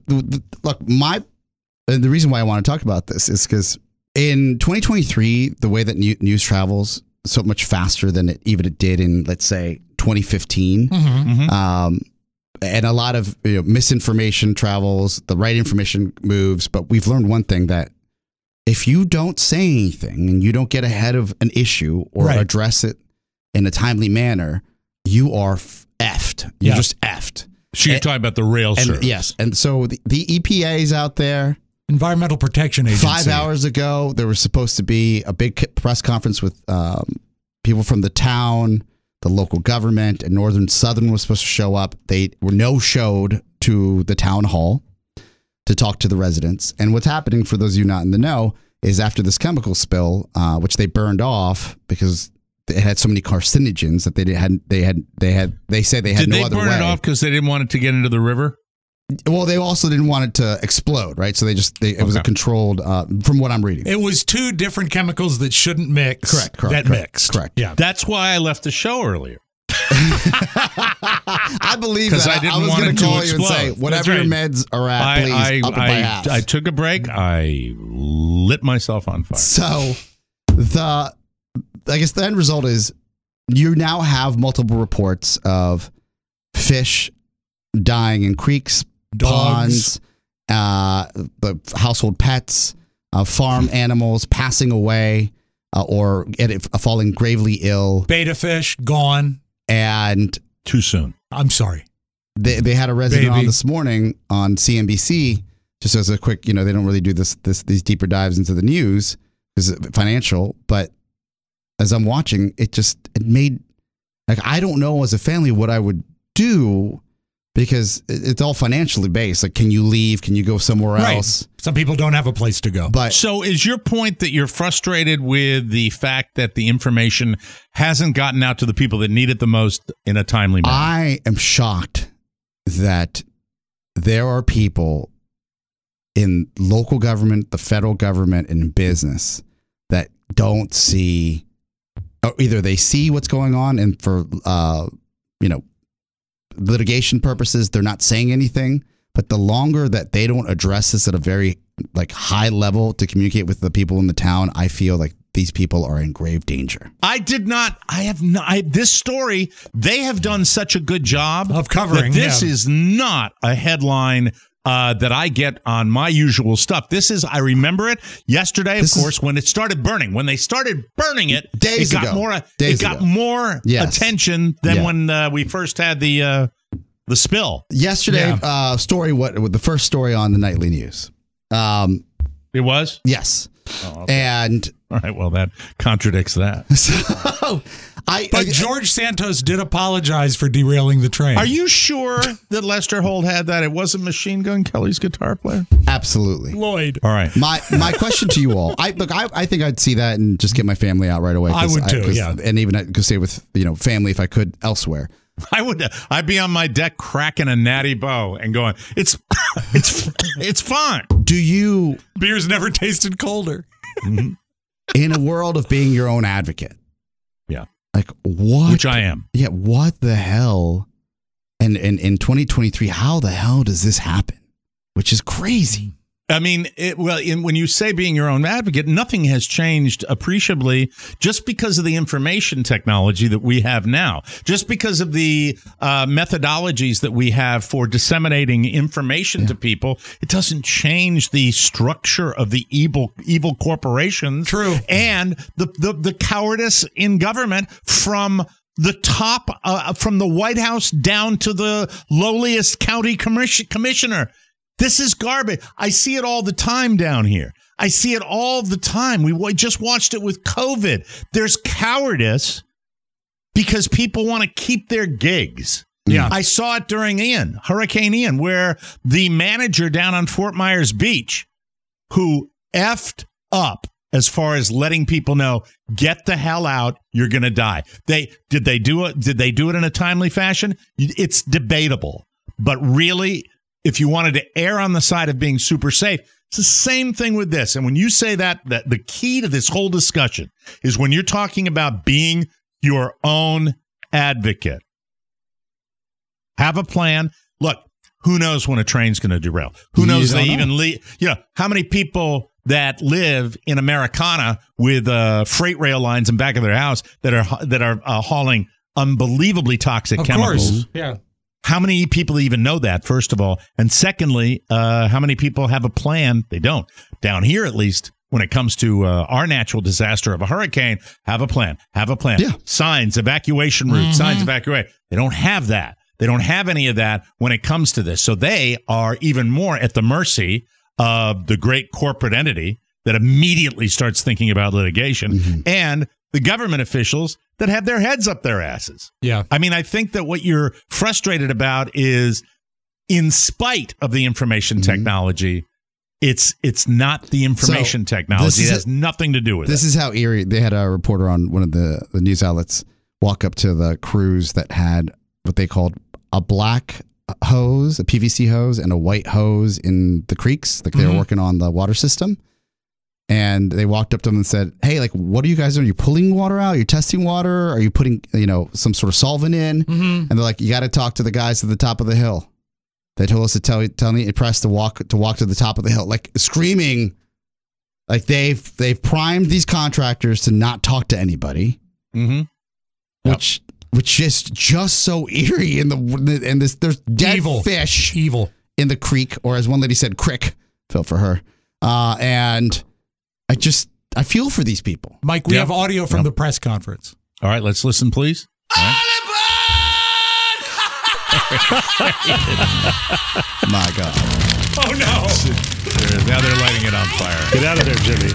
D: reason why I want to talk about this is because in 2023, the way that news travels so much faster than it did in, let's say, 2015. And a lot of misinformation travels, the right information moves. But we've learned one thing, that if you don't say anything and you don't get ahead of an issue or address it in a timely manner, you are effed. You're just effed.
B: So you're talking about the rail service.
D: Yes. And so the EPA is out there.
C: Environmental Protection Agency.
D: 5 hours ago, there was supposed to be a big press conference with people from the town, the local government, and Northern Southern was supposed to show up. They were no-showed to the town hall to talk to the residents. And what's happening, for those of you not in the know, is after this chemical spill, which they burned off because it had so many carcinogens that they said they had no other way.
B: Did they burn it off because they didn't want it to get into the river?
D: Well, they also didn't want it to explode, right? So it was a controlled, from what I'm reading.
C: It was two different chemicals that shouldn't mix.
D: Correct.
C: Mixed.
D: Correct.
C: Yeah.
B: That's why I left the show earlier.
D: I believe that. I was going to call you and say, whatever your meds are at, please up it by half.
B: I took a break. I lit myself on fire.
D: So I guess the end result is you now have multiple reports of fish dying in creeks, ponds, the household pets, farm animals passing away or falling gravely ill.
C: Beta fish gone.
D: And
B: too soon.
C: I'm sorry.
D: They had a resident on this morning on CNBC, just as a quick, they don't really do these deeper dives into the news because it's financial, but as I'm watching, it made, I don't know as a family what I would do because it's all financially based. Like, can you leave? Can you go somewhere else?
C: Some people don't have a place to go.
D: But
B: so is your point that you're frustrated with the fact that the information hasn't gotten out to the people that need it the most in a timely manner?
D: I am shocked that there are people in local government, the federal government, and in business that don't see, or either they see what's going on and for, litigation purposes, they're not saying anything. But the longer that they don't address this at a very high level to communicate with the people in the town, I feel like these people are in grave danger.
B: This story, they have done such a good job
C: of covering.
B: This is not a headline that I get on my usual stuff. I remember it yesterday, of course, when it started burning. When they started burning it, it got more attention than when we first had the spill.
D: Yesterday, story. What the first story on the nightly news?
B: It was?
D: Yes.
B: Oh, okay.
D: And
B: all right, well, that contradicts that.
C: But George Santos did apologize for derailing the train.
B: Are you sure that Lester Holt had that? It wasn't Machine Gun Kelly's guitar player?
D: Absolutely.
C: Lloyd.
B: All right.
D: My question to you all. I think I'd see that and just get my family out right away.
C: I would too, yeah.
D: And even I could stay with family if I could elsewhere.
B: I'd be on my deck cracking a natty bow and going, it's fun.
C: Beer's never tasted colder.
B: Mm-hmm.
D: In a world of being your own advocate.
B: Yeah.
D: Like what?
B: Which I am.
D: Yeah. What the hell? And in 2023, how the hell does this happen? Which is crazy.
B: I mean, when you say being your own advocate, nothing has changed appreciably just because of the information technology that we have now, just because of the methodologies that we have for disseminating information to people. It doesn't change the structure of the evil corporations.
C: True.
B: And the cowardice in government from the top, from the White House down to the lowliest county commissioner. This is garbage. I see it all the time down here. I see it all the time. We just watched it with COVID. There's cowardice because people want to keep their gigs.
C: Yeah.
B: I saw it during Hurricane Ian, where the manager down on Fort Myers Beach, who effed up as far as letting people know, get the hell out, you're going to die. Did they do it in a timely fashion? It's debatable. But really, if you wanted to err on the side of being super safe, it's the same thing with this. And when you say that the key to this whole discussion is when you're talking about being your own advocate. Have a plan. Look, who knows when a train's going to derail? Who knows they even leave? How many people that live in Americana with freight rail lines in back of their house that are hauling unbelievably toxic chemicals?
C: Course. Yeah.
B: How many people even know that, first of all? And secondly, how many people have a plan? They don't. Down here, at least, when it comes to our natural disaster of a hurricane, have a plan. Have a plan.
D: Yeah.
B: Signs, evacuation routes, signs, evacuate. They don't have that. They don't have any of that when it comes to this. So they are even more at the mercy of the great corporate entity that immediately starts thinking about litigation and the government officials that have their heads up their asses.
C: Yeah.
B: I mean, I think that what you're frustrated about is, in spite of the information technology, it's not the information technology. It has nothing to do with it.
D: This is how eerie. They had a reporter on one of the news outlets walk up to the crews that had what they called a black hose, a PVC hose, and a white hose in the creeks. Like they were working on the water system. And they walked up to them and said, hey, like, what are you guys doing? Are you pulling water out? Are you testing water? Are you putting, some sort of solvent in? And they're like, you got to talk to the guys at the top of the hill. They told us to tell me press to walk to the top of the hill, like screaming, like they've primed these contractors to not talk to anybody, which is just so eerie. There's dead fish in the creek, or as one lady said, crick. Felt for her, and I feel for these people.
C: Mike, we have audio from the press conference.
B: All right, let's listen, please.
D: My God.
B: Oh, no. Now they're lighting it on fire.
E: Get out of there, Jimmy.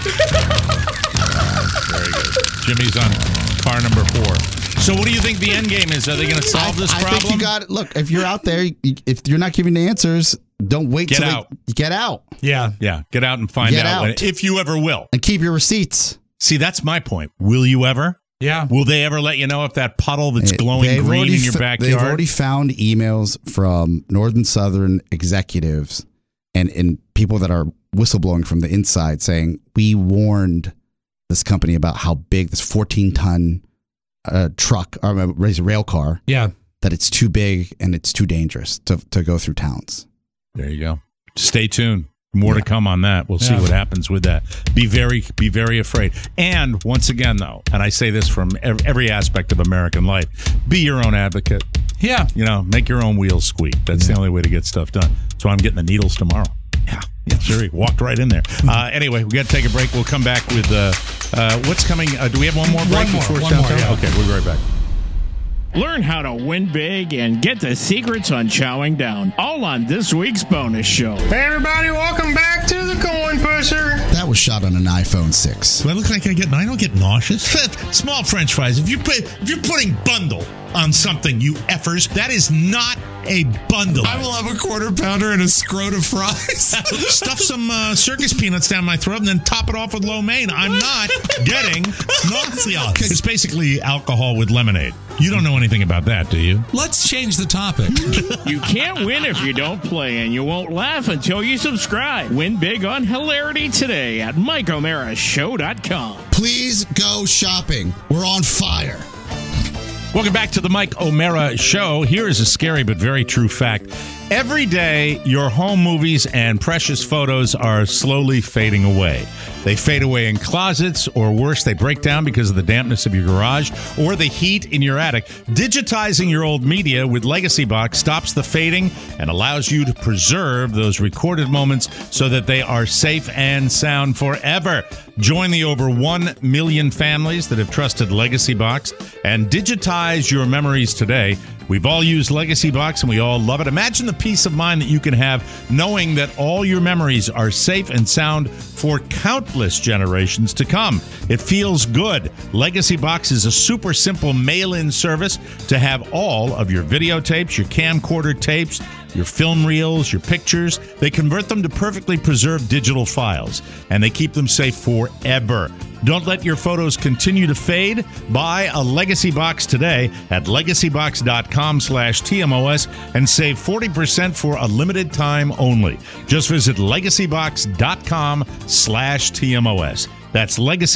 B: Very good. Jimmy's on car number 4. So what do you think the end game is? Are they going to solve this problem?
D: I think you got it. Look, if you're out there, if you're not giving the answers, don't wait
B: Get out.
D: Get out.
B: Yeah. Get out and find out. If you ever will.
D: And keep your receipts.
B: See, that's my point. Will you ever?
C: Yeah.
B: Will they ever let you know if that puddle that's glowing green in your backyard?
D: They've already found emails from Northern Southern executives and people that are whistleblowing from the inside saying, we warned this company about how big this 14-ton truck or rail car.
C: Yeah.
D: That it's too big and it's too dangerous to go through towns.
B: There you go. Stay tuned. More to come on that. We'll see what happens with that. Be very afraid. And once again, though, and I say this from every aspect of American life, be your own advocate.
C: Yeah.
B: Make your own wheels squeak. That's the only way to get stuff done. So I'm getting the needles tomorrow. Yeah, sure. He walked right in there. Anyway, we got to take a break. We'll come back with what's coming. Do we have one more break?
C: One more. Yeah.
B: Okay, we'll be right back.
Q: Learn how to win big and get the secrets on chowing down. All on this week's bonus show.
R: Hey, everybody, welcome back to the Coin Pusher.
D: That was shot on an iPhone 6.
B: Do I look like I don't get nauseous? Small French fries. If you're putting bundle on something, you effers, that is not a bundle.
C: I will have a quarter pounder and a scrot of fries.
B: Stuff some circus peanuts down my throat and then top it off with lo mein. I'm not getting nauseous. It's basically alcohol with lemonade. You don't know anything about that, do you?
C: Let's change the topic.
Q: You can't win if you don't play, and you won't laugh until you subscribe. Win big on hilarity today at MikeO'MaraShow.com.
D: Please go shopping. We're on fire.
B: Welcome back to the Mike O'Mara Show. Here is a scary but very true fact. Every day, your home movies and precious photos are slowly fading away. They fade away in closets, or worse, they break down because of the dampness of your garage or the heat in your attic. Digitizing your old media with Legacy Box stops the fading and allows you to preserve those recorded moments so that they are safe and sound forever. Join the over 1 million families that have trusted Legacy Box and digitize your memories today. We've all used Legacy Box and we all love it. Imagine the peace of mind that you can have knowing that all your memories are safe and sound for countless generations to come. It feels good. Legacy Box is a super simple mail-in service to have all of your videotapes, your camcorder tapes, your film reels, your pictures. They convert them to perfectly preserved digital files, and they keep them safe forever. Don't let your photos continue to fade. Buy a Legacy Box today at legacybox.com/TMOS and save 40% for a limited time only. Just visit legacybox.com/TMOS. That's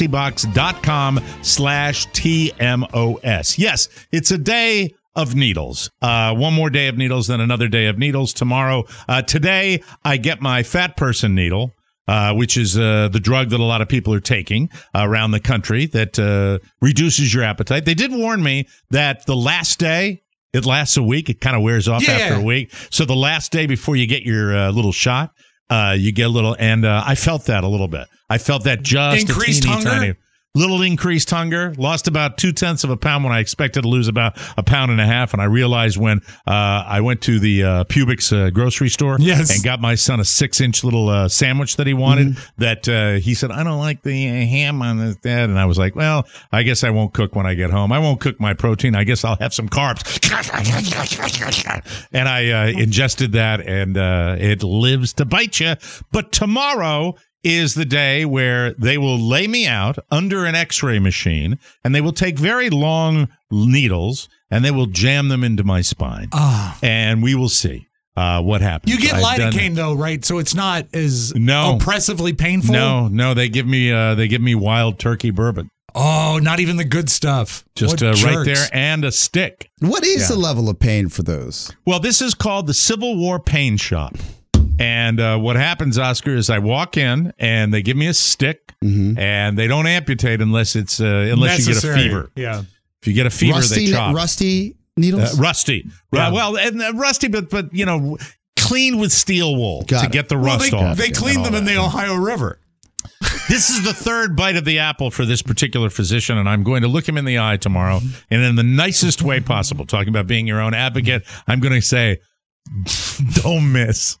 B: legacybox.com/TMOS. Yes, it's a day of needles. One more day of needles, then another day of needles tomorrow. Today, I get my fat person needle. Which is the drug that a lot of people are taking around the country that reduces your appetite. They did warn me that the last day, it lasts a week. It kind of wears off after a week. So the last day before you get your little shot, you get a little, and I felt that a little bit. I felt that just
C: increased hunger?
B: Tiny. Little increased hunger. Lost about 0.2 of a pound when I expected to lose about 1.5 pounds. And I realized when I went to the Publix grocery store and got my son a 6-inch little sandwich that he wanted, that he said, I don't like the ham on this, Dad. And I was like, well, I guess I won't cook when I get home. I won't cook my protein. I guess I'll have some carbs. And I ingested that, and it lives to bite you. But tomorrow is the day where they will lay me out under an x-ray machine, and they will take very long needles, and they will jam them into my spine. And we will see what happens.
C: You get lidocaine, though, right? So it's not as oppressively painful?
B: No, they give me wild turkey bourbon.
C: Oh, not even the good stuff.
B: Just right there, and a stick.
D: What is the level of pain for those?
B: Well, this is called the Civil War Pain Shop. And what happens, Oscar, is I walk in and they give me a stick, and they don't amputate unless it's unless you get a fever.
C: Yeah,
B: if you get a fever, they chop.
D: Rusty needles.
B: Rusty.
C: Yeah.
B: Well, and rusty, but cleaned with steel wool to get the rust off.
C: They clean them in the Ohio River.
B: This is the third bite of the apple for this particular physician, and I'm going to look him in the eye tomorrow, and in the nicest way possible. Talking about being your own advocate, I'm going to say, don't miss.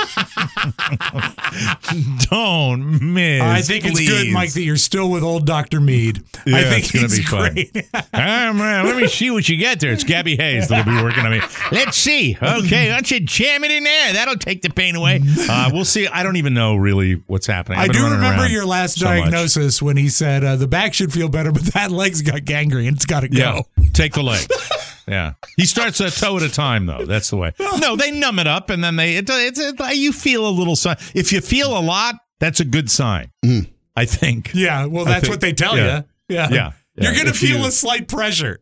B: Don't miss.
C: I think it's good, Mike, that you're still with old Dr. Mead.
B: Yeah,
C: I think
B: it's going to be
C: great.
B: fun. Let me see what you get there. It's Gabby Hayes that'll be working on me. Let's see. Okay, why don't you jam it in there? That'll take the pain away. We'll see. I don't even know really what's happening.
C: I do remember your last diagnosis when he said the back should feel better, but that leg's got gangrene. It's got to go.
B: Yeah, take the leg. Yeah, he starts a toe at a time, though. That's the way. No, they numb it up, and then you feel a little sign. If you feel a lot, that's a good sign. I think.
C: Yeah, well, that's what they tell you. Yeah. You're going to feel a slight pressure.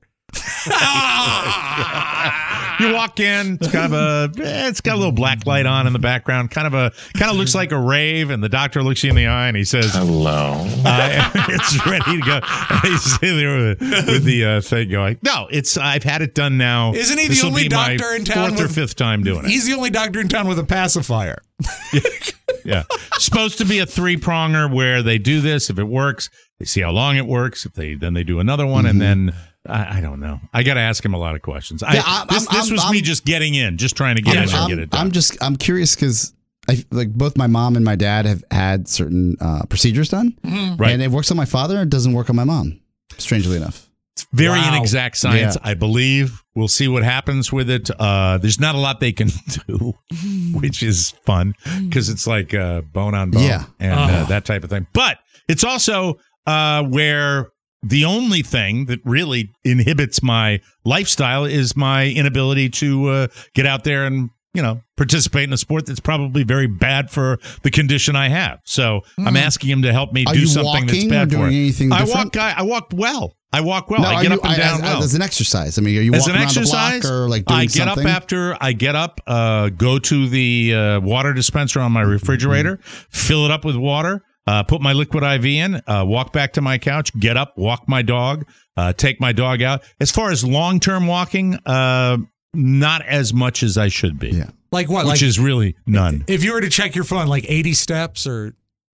B: You walk in, it's got a little black light on in the background, kind of looks like a rave, and the doctor looks you in the eye and he says, "Hello." It's ready to go. And he's sitting there with the thing going. No, I've had it done now.
C: Isn't he the only doctor in town?
B: Fourth or fifth time doing it.
C: He's the only doctor in town with a pacifier.
B: Yeah. Supposed to be a 3-pronger where they do this. If it works, they see how long it works. Then they do another one, and then. I don't know. I got to ask him a lot of questions. This was me just getting in, just trying to get in and get it done.
D: I'm curious because both my mom and my dad have had certain procedures done,
B: right?
D: And it works on my father. It doesn't work on my mom. Strangely enough,
B: it's very inexact science. Yeah. I believe we'll see what happens with it. There's not a lot they can do, which is fun because it's like bone on bone, and that type of thing. But it's also where. The only thing that really inhibits my lifestyle is my inability to get out there and, participate in a sport that's probably very bad for the condition I have. So I'm asking him to help me do something that's bad for it. I walk well. No, I get up and down well.
D: As an exercise. I mean, are you walking around the block or like doing something?
B: I get up, go to the water dispenser on my refrigerator, fill it up with water. Put my liquid IV in, walk back to my couch, get up, walk my dog, take my dog out. As far as long-term walking, not as much as I should be.
D: Yeah.
C: Like what?
B: Which is really none.
C: If you were to check your phone, like 80 steps or...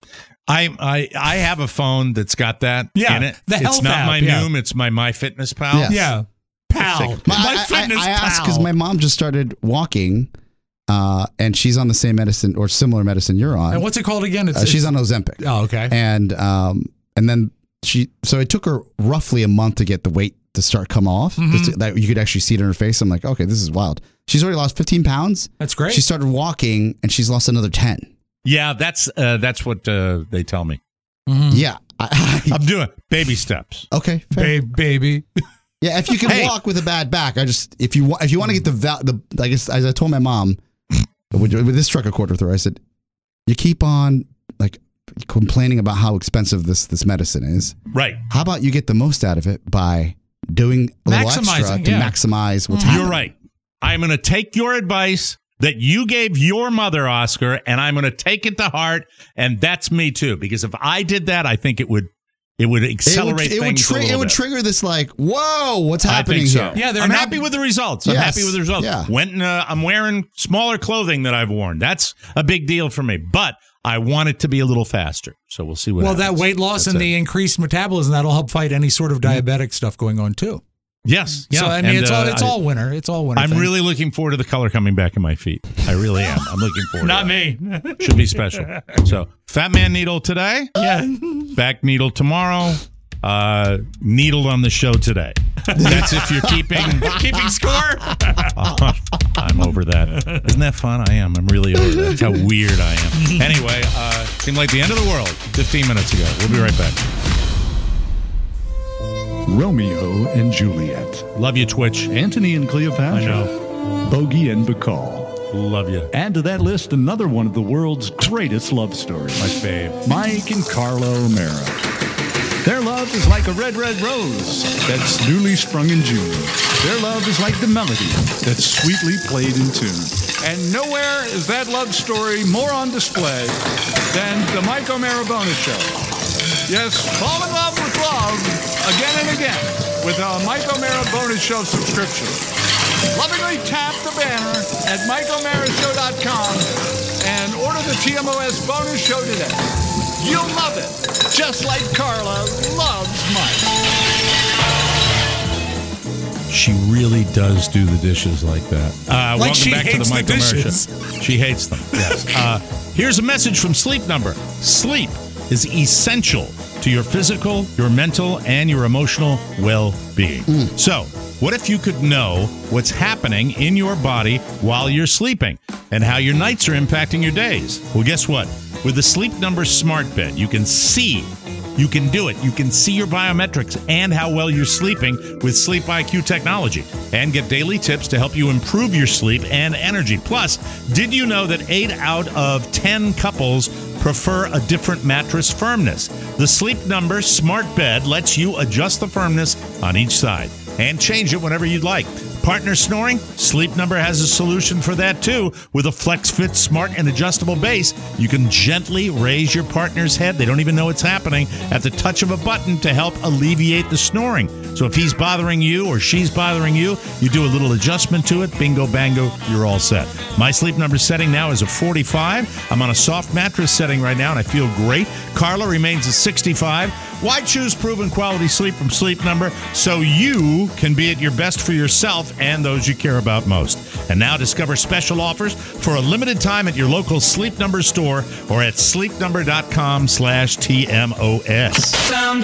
B: I have a phone that's got that in it.
C: The health
B: it's not
C: app,
B: my Noom, it's my MyFitnessPal.
C: Yeah. Pal.
D: I asked because my mom just started walking... and she's on the same medicine or similar medicine you're on.
C: And what's it called again?
D: She's on Ozempic.
C: Oh, okay.
D: And then so it took her roughly a month to get the weight to start come off, that you could actually see it in her face. I'm like, okay, this is wild. She's already lost 15 pounds.
C: That's great.
D: She started walking, and she's lost another 10.
B: Yeah, that's what they tell me.
C: Mm-hmm.
D: Yeah.
B: I'm doing baby steps.
D: Okay. Fair.
C: Baby.
D: Yeah, if you can walk with a bad back, if you want to get the I guess, as I told my mom, with this struck a chord with her, I said, you keep on like complaining about how expensive this medicine is.
B: Right.
D: How about you get the most out of it by doing a little extra to maximize what's happening?
B: You're right. I'm going to take your advice that you gave your mother, Oscar, and I'm going to take it to heart, and that's me too. Because if I did that, I think it would accelerate things.
D: It would trigger this like, whoa, what's happening here?
B: Yeah, I'm happy with the results. I'm happy with the results.
D: Yeah.
B: I'm wearing smaller clothing than I've worn. That's a big deal for me. But I want it to be a little faster. So we'll see what happens.
C: Well, that weight loss and the increased metabolism, that'll help fight any sort of diabetic stuff going on too.
B: Yes. Yeah.
C: So, I mean, it's all winter. It's all winter.
B: I'm really looking forward to the color coming back in my feet. I really am. I'm looking forward
C: Not
B: to it.
C: me.
B: Should be special. So, Fat Man Needle today.
C: Yeah.
B: Back Needle tomorrow. Needled on the show today. That's if you're keeping
C: score.
B: I'm over that. Isn't that fun? I am. I'm really over that. That's how weird I am. Anyway, seemed like the end of the world 15 minutes ago. We'll be right back.
L: Romeo and Juliet.
B: Love you, Twitch.
L: Antony and Cleopatra.
B: I know.
L: Bogey and Bacall.
B: Love you.
L: Add to that list another one of the world's greatest love stories.
B: My fave.
L: Mike and Carla O'Mara. Their love is like a red, red rose that's newly sprung in June. Their love is like the melody that's sweetly played in tune. And nowhere is that love story more on display than the Mike O'Mara Bonus Show. Yes, fall in love with love again and again with a Mike O'Mara Bonus Show subscription. Lovingly tap the banner at MikeO'MaraShow.com and order the TMOS Bonus Show today. You'll love it, just like Carla loves Mike.
B: She really does do the dishes like that. Welcome back to the Mike O'Mara Show. She hates them, yes. Here's a message from Sleep Number. Sleep is essential to your physical, your mental, and your emotional well-being. So, what if you could know what's happening in your body while you're sleeping and how your nights are impacting your days? Well, guess what? With the Sleep Number Smart Bed, you can see, you can do it. You can see your biometrics and how well you're sleeping with Sleep IQ technology and get daily tips to help you improve your sleep and energy. Plus, did you know that 8 out of 10 couples prefer a different mattress firmness? The Sleep Number Smart Bed lets you adjust the firmness on each side and change it whenever you'd like. Partner snoring? Sleep Number has a solution for that too. With a FlexFit smart and adjustable base, you can gently raise your partner's head. They don't even know it's happening at the touch of a button to help alleviate the snoring. So if he's bothering you or she's bothering you, you do a little adjustment to it. Bingo, bango, you're all set. My Sleep Number setting now is a 45. I'm on a soft mattress setting right now, and I feel great. Carla remains at 65. Why choose proven quality sleep from Sleep Number? So you can be at your best for yourself and those you care about most. And now discover special offers for a limited time at your local Sleep Number store or at sleepnumber.com/TMOS.
H: Sound.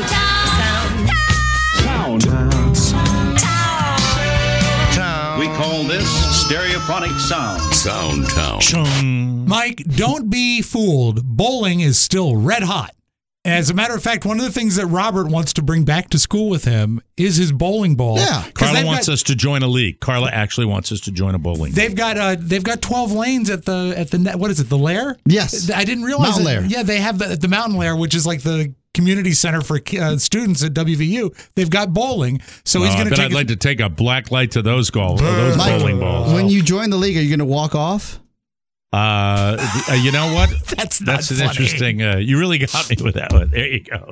S: We call this stereophonic sound.
B: Soundtown.
C: Mike, don't be fooled. Bowling is still red hot. As a matter of fact, one of the things that Robert wants to bring back to school with him is his bowling ball.
D: Yeah,
B: Carla wants us to join a league. Carla actually wants us to join a bowling.
C: They've got 12 lanes at the what is it? The Lair?
D: Yes,
C: I didn't realize.
D: Mountain Lair.
C: Yeah, they have the Mountain Lair, which is like the community center for students at WVU. They've got bowling, so he's going to.
B: I'd like to take a black light to those those
D: Mike,
B: bowling balls.
D: When you join the league, are you going to walk off?
B: You know what?
C: That's
B: an interesting. You really got me with that one. There you go.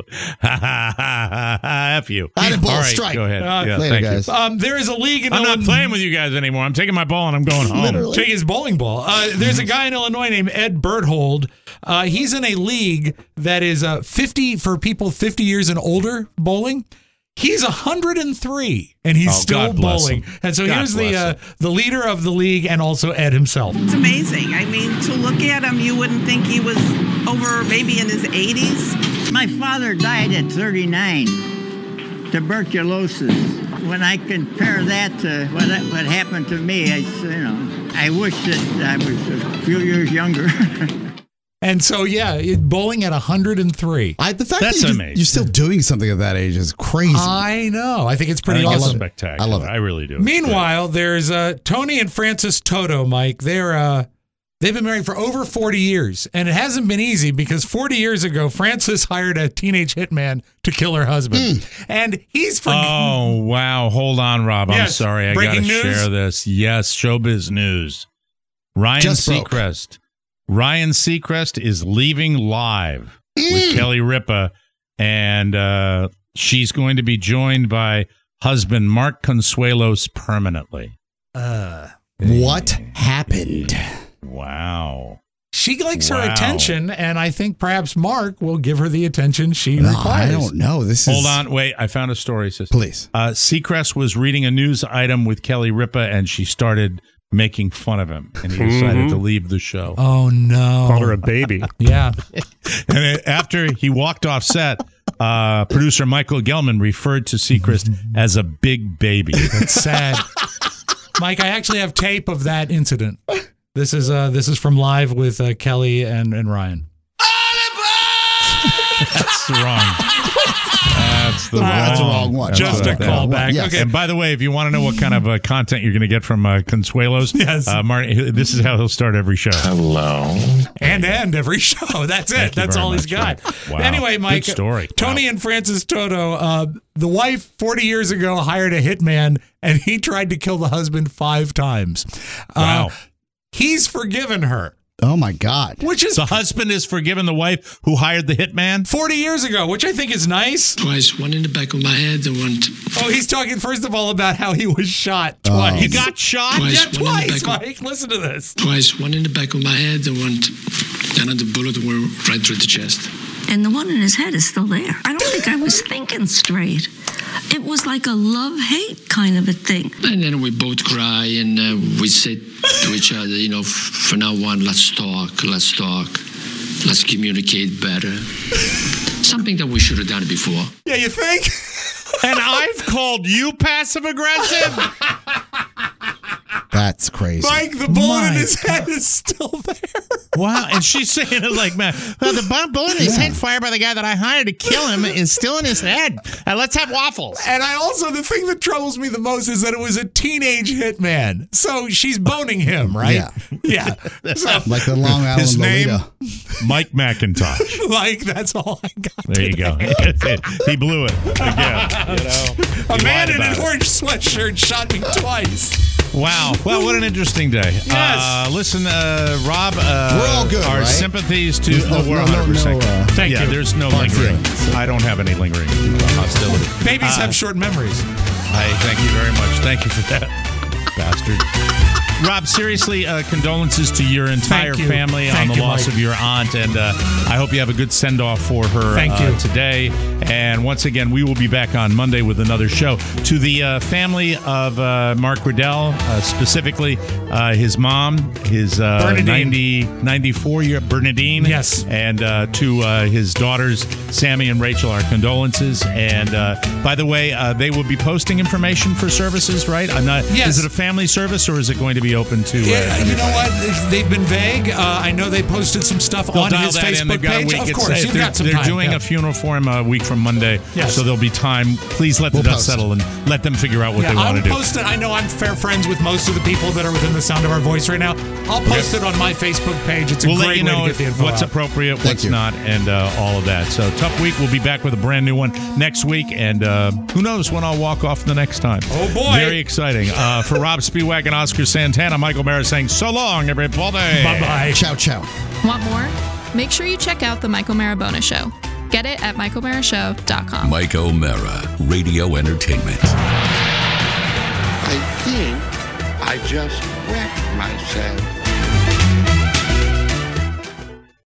B: F you.
D: I had a ball
B: All right,
D: strike.
B: Go ahead.
D: Later, guys.
C: There is a league in
B: I'm
C: Illinois.
B: not playing with you guys anymore. I'm taking my ball and I'm going home.
D: Literally.
C: Take his bowling ball. There's a guy in Illinois named Ed Berthold. He's in a league that is 50 for people 50 years and older bowling. He's 103 and he's still bowling. And so here's the leader of the league and also Ed himself.
T: It's amazing. I mean, to look at him, you wouldn't think he was over maybe in his 80s.
U: My father died at 39, tuberculosis. when I compare that to what happened to me, I wish that I was a few years younger.
C: And so, bowling at 103.
D: The fact
B: That's
D: that
B: amazing.
D: you're still doing something at that age is crazy.
C: I know. I think it's pretty
B: It's
C: awesome.
B: spectacular.
D: I love it.
B: I really do.
C: Meanwhile, there's Tony and Francis Toto, Mike. They've been married for over 40 years, and it hasn't been easy because 40 years ago, Francis hired a teenage hitman to kill her husband. And he's
B: Oh, wow. Hold on, Rob. I'm
C: Yes.
B: sorry. I got to
C: Breaking news?
B: share this. Yes, showbiz news. Ryan
D: Just broke.
B: Seacrest. Ryan Seacrest is leaving Live with Kelly Ripa, and she's going to be joined by husband Mark Consuelos permanently.
D: What happened?
B: Wow.
C: She likes her attention, and I think perhaps Mark will give her the attention she requires.
D: I don't know.
B: Hold on. Wait. I found a story, sister.
D: Please.
B: Seacrest was reading a news item with Kelly Ripa, and she started making fun of him, and he decided to leave the show.
C: Oh, no.
E: Called her a baby.
C: Yeah.
B: And after he walked off set, producer Michael Gelman referred to Seacrest as a big baby.
C: That's sad. Mike, I actually have tape of that incident. This is from Live with Kelly and Ryan.
B: That's wrong. That's the
D: wrong one.
C: Just a callback.
D: Yes.
C: Okay.
B: And by the way, if you want to know what kind of content you're going to get from Consuelos,
C: Yes.
B: Martin, this is how he'll start every show.
E: Hello.
C: And every show. That's it.
B: Thank you
C: That's
B: very
C: all he's
B: much,
C: got.
B: Wow.
C: Anyway, Mike.
B: Good story.
C: Tony and Francis Toto, the wife 40 years ago hired a hitman, and he tried to kill the husband 5 times.
B: Wow.
C: He's forgiven her.
D: Oh, my God.
C: Which is
B: The husband is forgiven the wife who hired the hitman?
C: 40 years ago, which I think is nice.
V: Twice, one in the back of my head and one...
C: Oh, he's talking, first of all, about how he was shot twice.
B: You got shot?
C: Twice, Mike. Listen to this.
V: Twice, one in the back of my head and one... And the bullet went right through the chest.
W: And the one in his head is still there. I don't think I was thinking straight. It was like a love-hate kind of a thing.
V: And then we both cry and we say to each other, from now on, let's talk, let's communicate better. Something that we should have done before.
C: Yeah, you think?
B: And I've called you passive-aggressive?
D: That's crazy.
C: Mike, the bullet in his head is still there.
B: Wow. And she's saying it like, man, the bullet in his head fired by the guy that I hired to kill him is still in his head. Let's have waffles.
C: And the thing that troubles me the most is that it was a teenage hitman. So she's boning him, right? Yeah. So,
D: Like the Long Island
B: his name,
D: Lolita.
B: Mike McIntosh.
C: Like, that's all I got.
B: There you go. He blew it again.
C: A man in an orange sweatshirt shot me twice.
B: Wow. Well, what an interesting day.
C: Yes.
B: Listen, Rob,
D: we're all good,
B: our
D: right?
B: sympathies to...
D: There's
B: we're 100%.
C: Thank you.
B: There's no
D: Hard
B: lingering.
D: feelings.
B: I don't have any lingering hostility.
C: Babies have short memories.
B: Thank you very much. Thank you for that, bastard. Rob, seriously, condolences to your entire
C: Thank you.
B: family on
C: Thank
B: the
C: you,
B: loss
C: Mike.
B: of your aunt, and I hope you have a good send-off for her
C: Thank you.
B: today. And once again, we will be back on Monday with another show. To the family of Mark Riddell, specifically his mom, his 94-year Bernadine.
C: Yes.
B: And to his daughters, Sammy and Rachel, our condolences. And by the way, they will be posting information for services, right? I'm not.
C: Yes.
B: Is it a family service or is it going to be open to?
C: Yeah, you know what? They've been vague. I know they posted some stuff
B: They'll
C: on
B: dial
C: his
B: that in.
C: Facebook
B: They've got a
C: page.
B: week.
C: Of
B: It's-
C: course, you've got some
B: They're
C: time.
B: doing a funeral for him a week from Monday,
C: Yes.
B: so there'll be time. Please let the
D: We'll
B: dust
D: post.
B: settle and let them figure out what they want to do.
C: I know I'm fair friends with most of the people that are within the sound of our voice right now. I'll post it on my Facebook page. It's a
B: We'll
C: great
B: let you
C: way
B: know
C: to get the info
B: what's
C: out.
B: appropriate,
D: Thank
B: what's
D: you.
B: not, and all of that. So, tough week. We'll be back with a brand new one next week, and who knows when I'll walk off the next time.
C: Oh, boy.
B: Very exciting. For Rob Spiewak and Oscar Santana, Michael Mara saying so long, everybody.
C: Bye-bye.
D: Ciao, ciao.
X: Want more? Make sure you check out The Mike O'Mara Bonus Show. Get it at MikeO'MaraShow.com.
A: Mike O'Mara, Radio Entertainment.
Y: I think I just wet myself.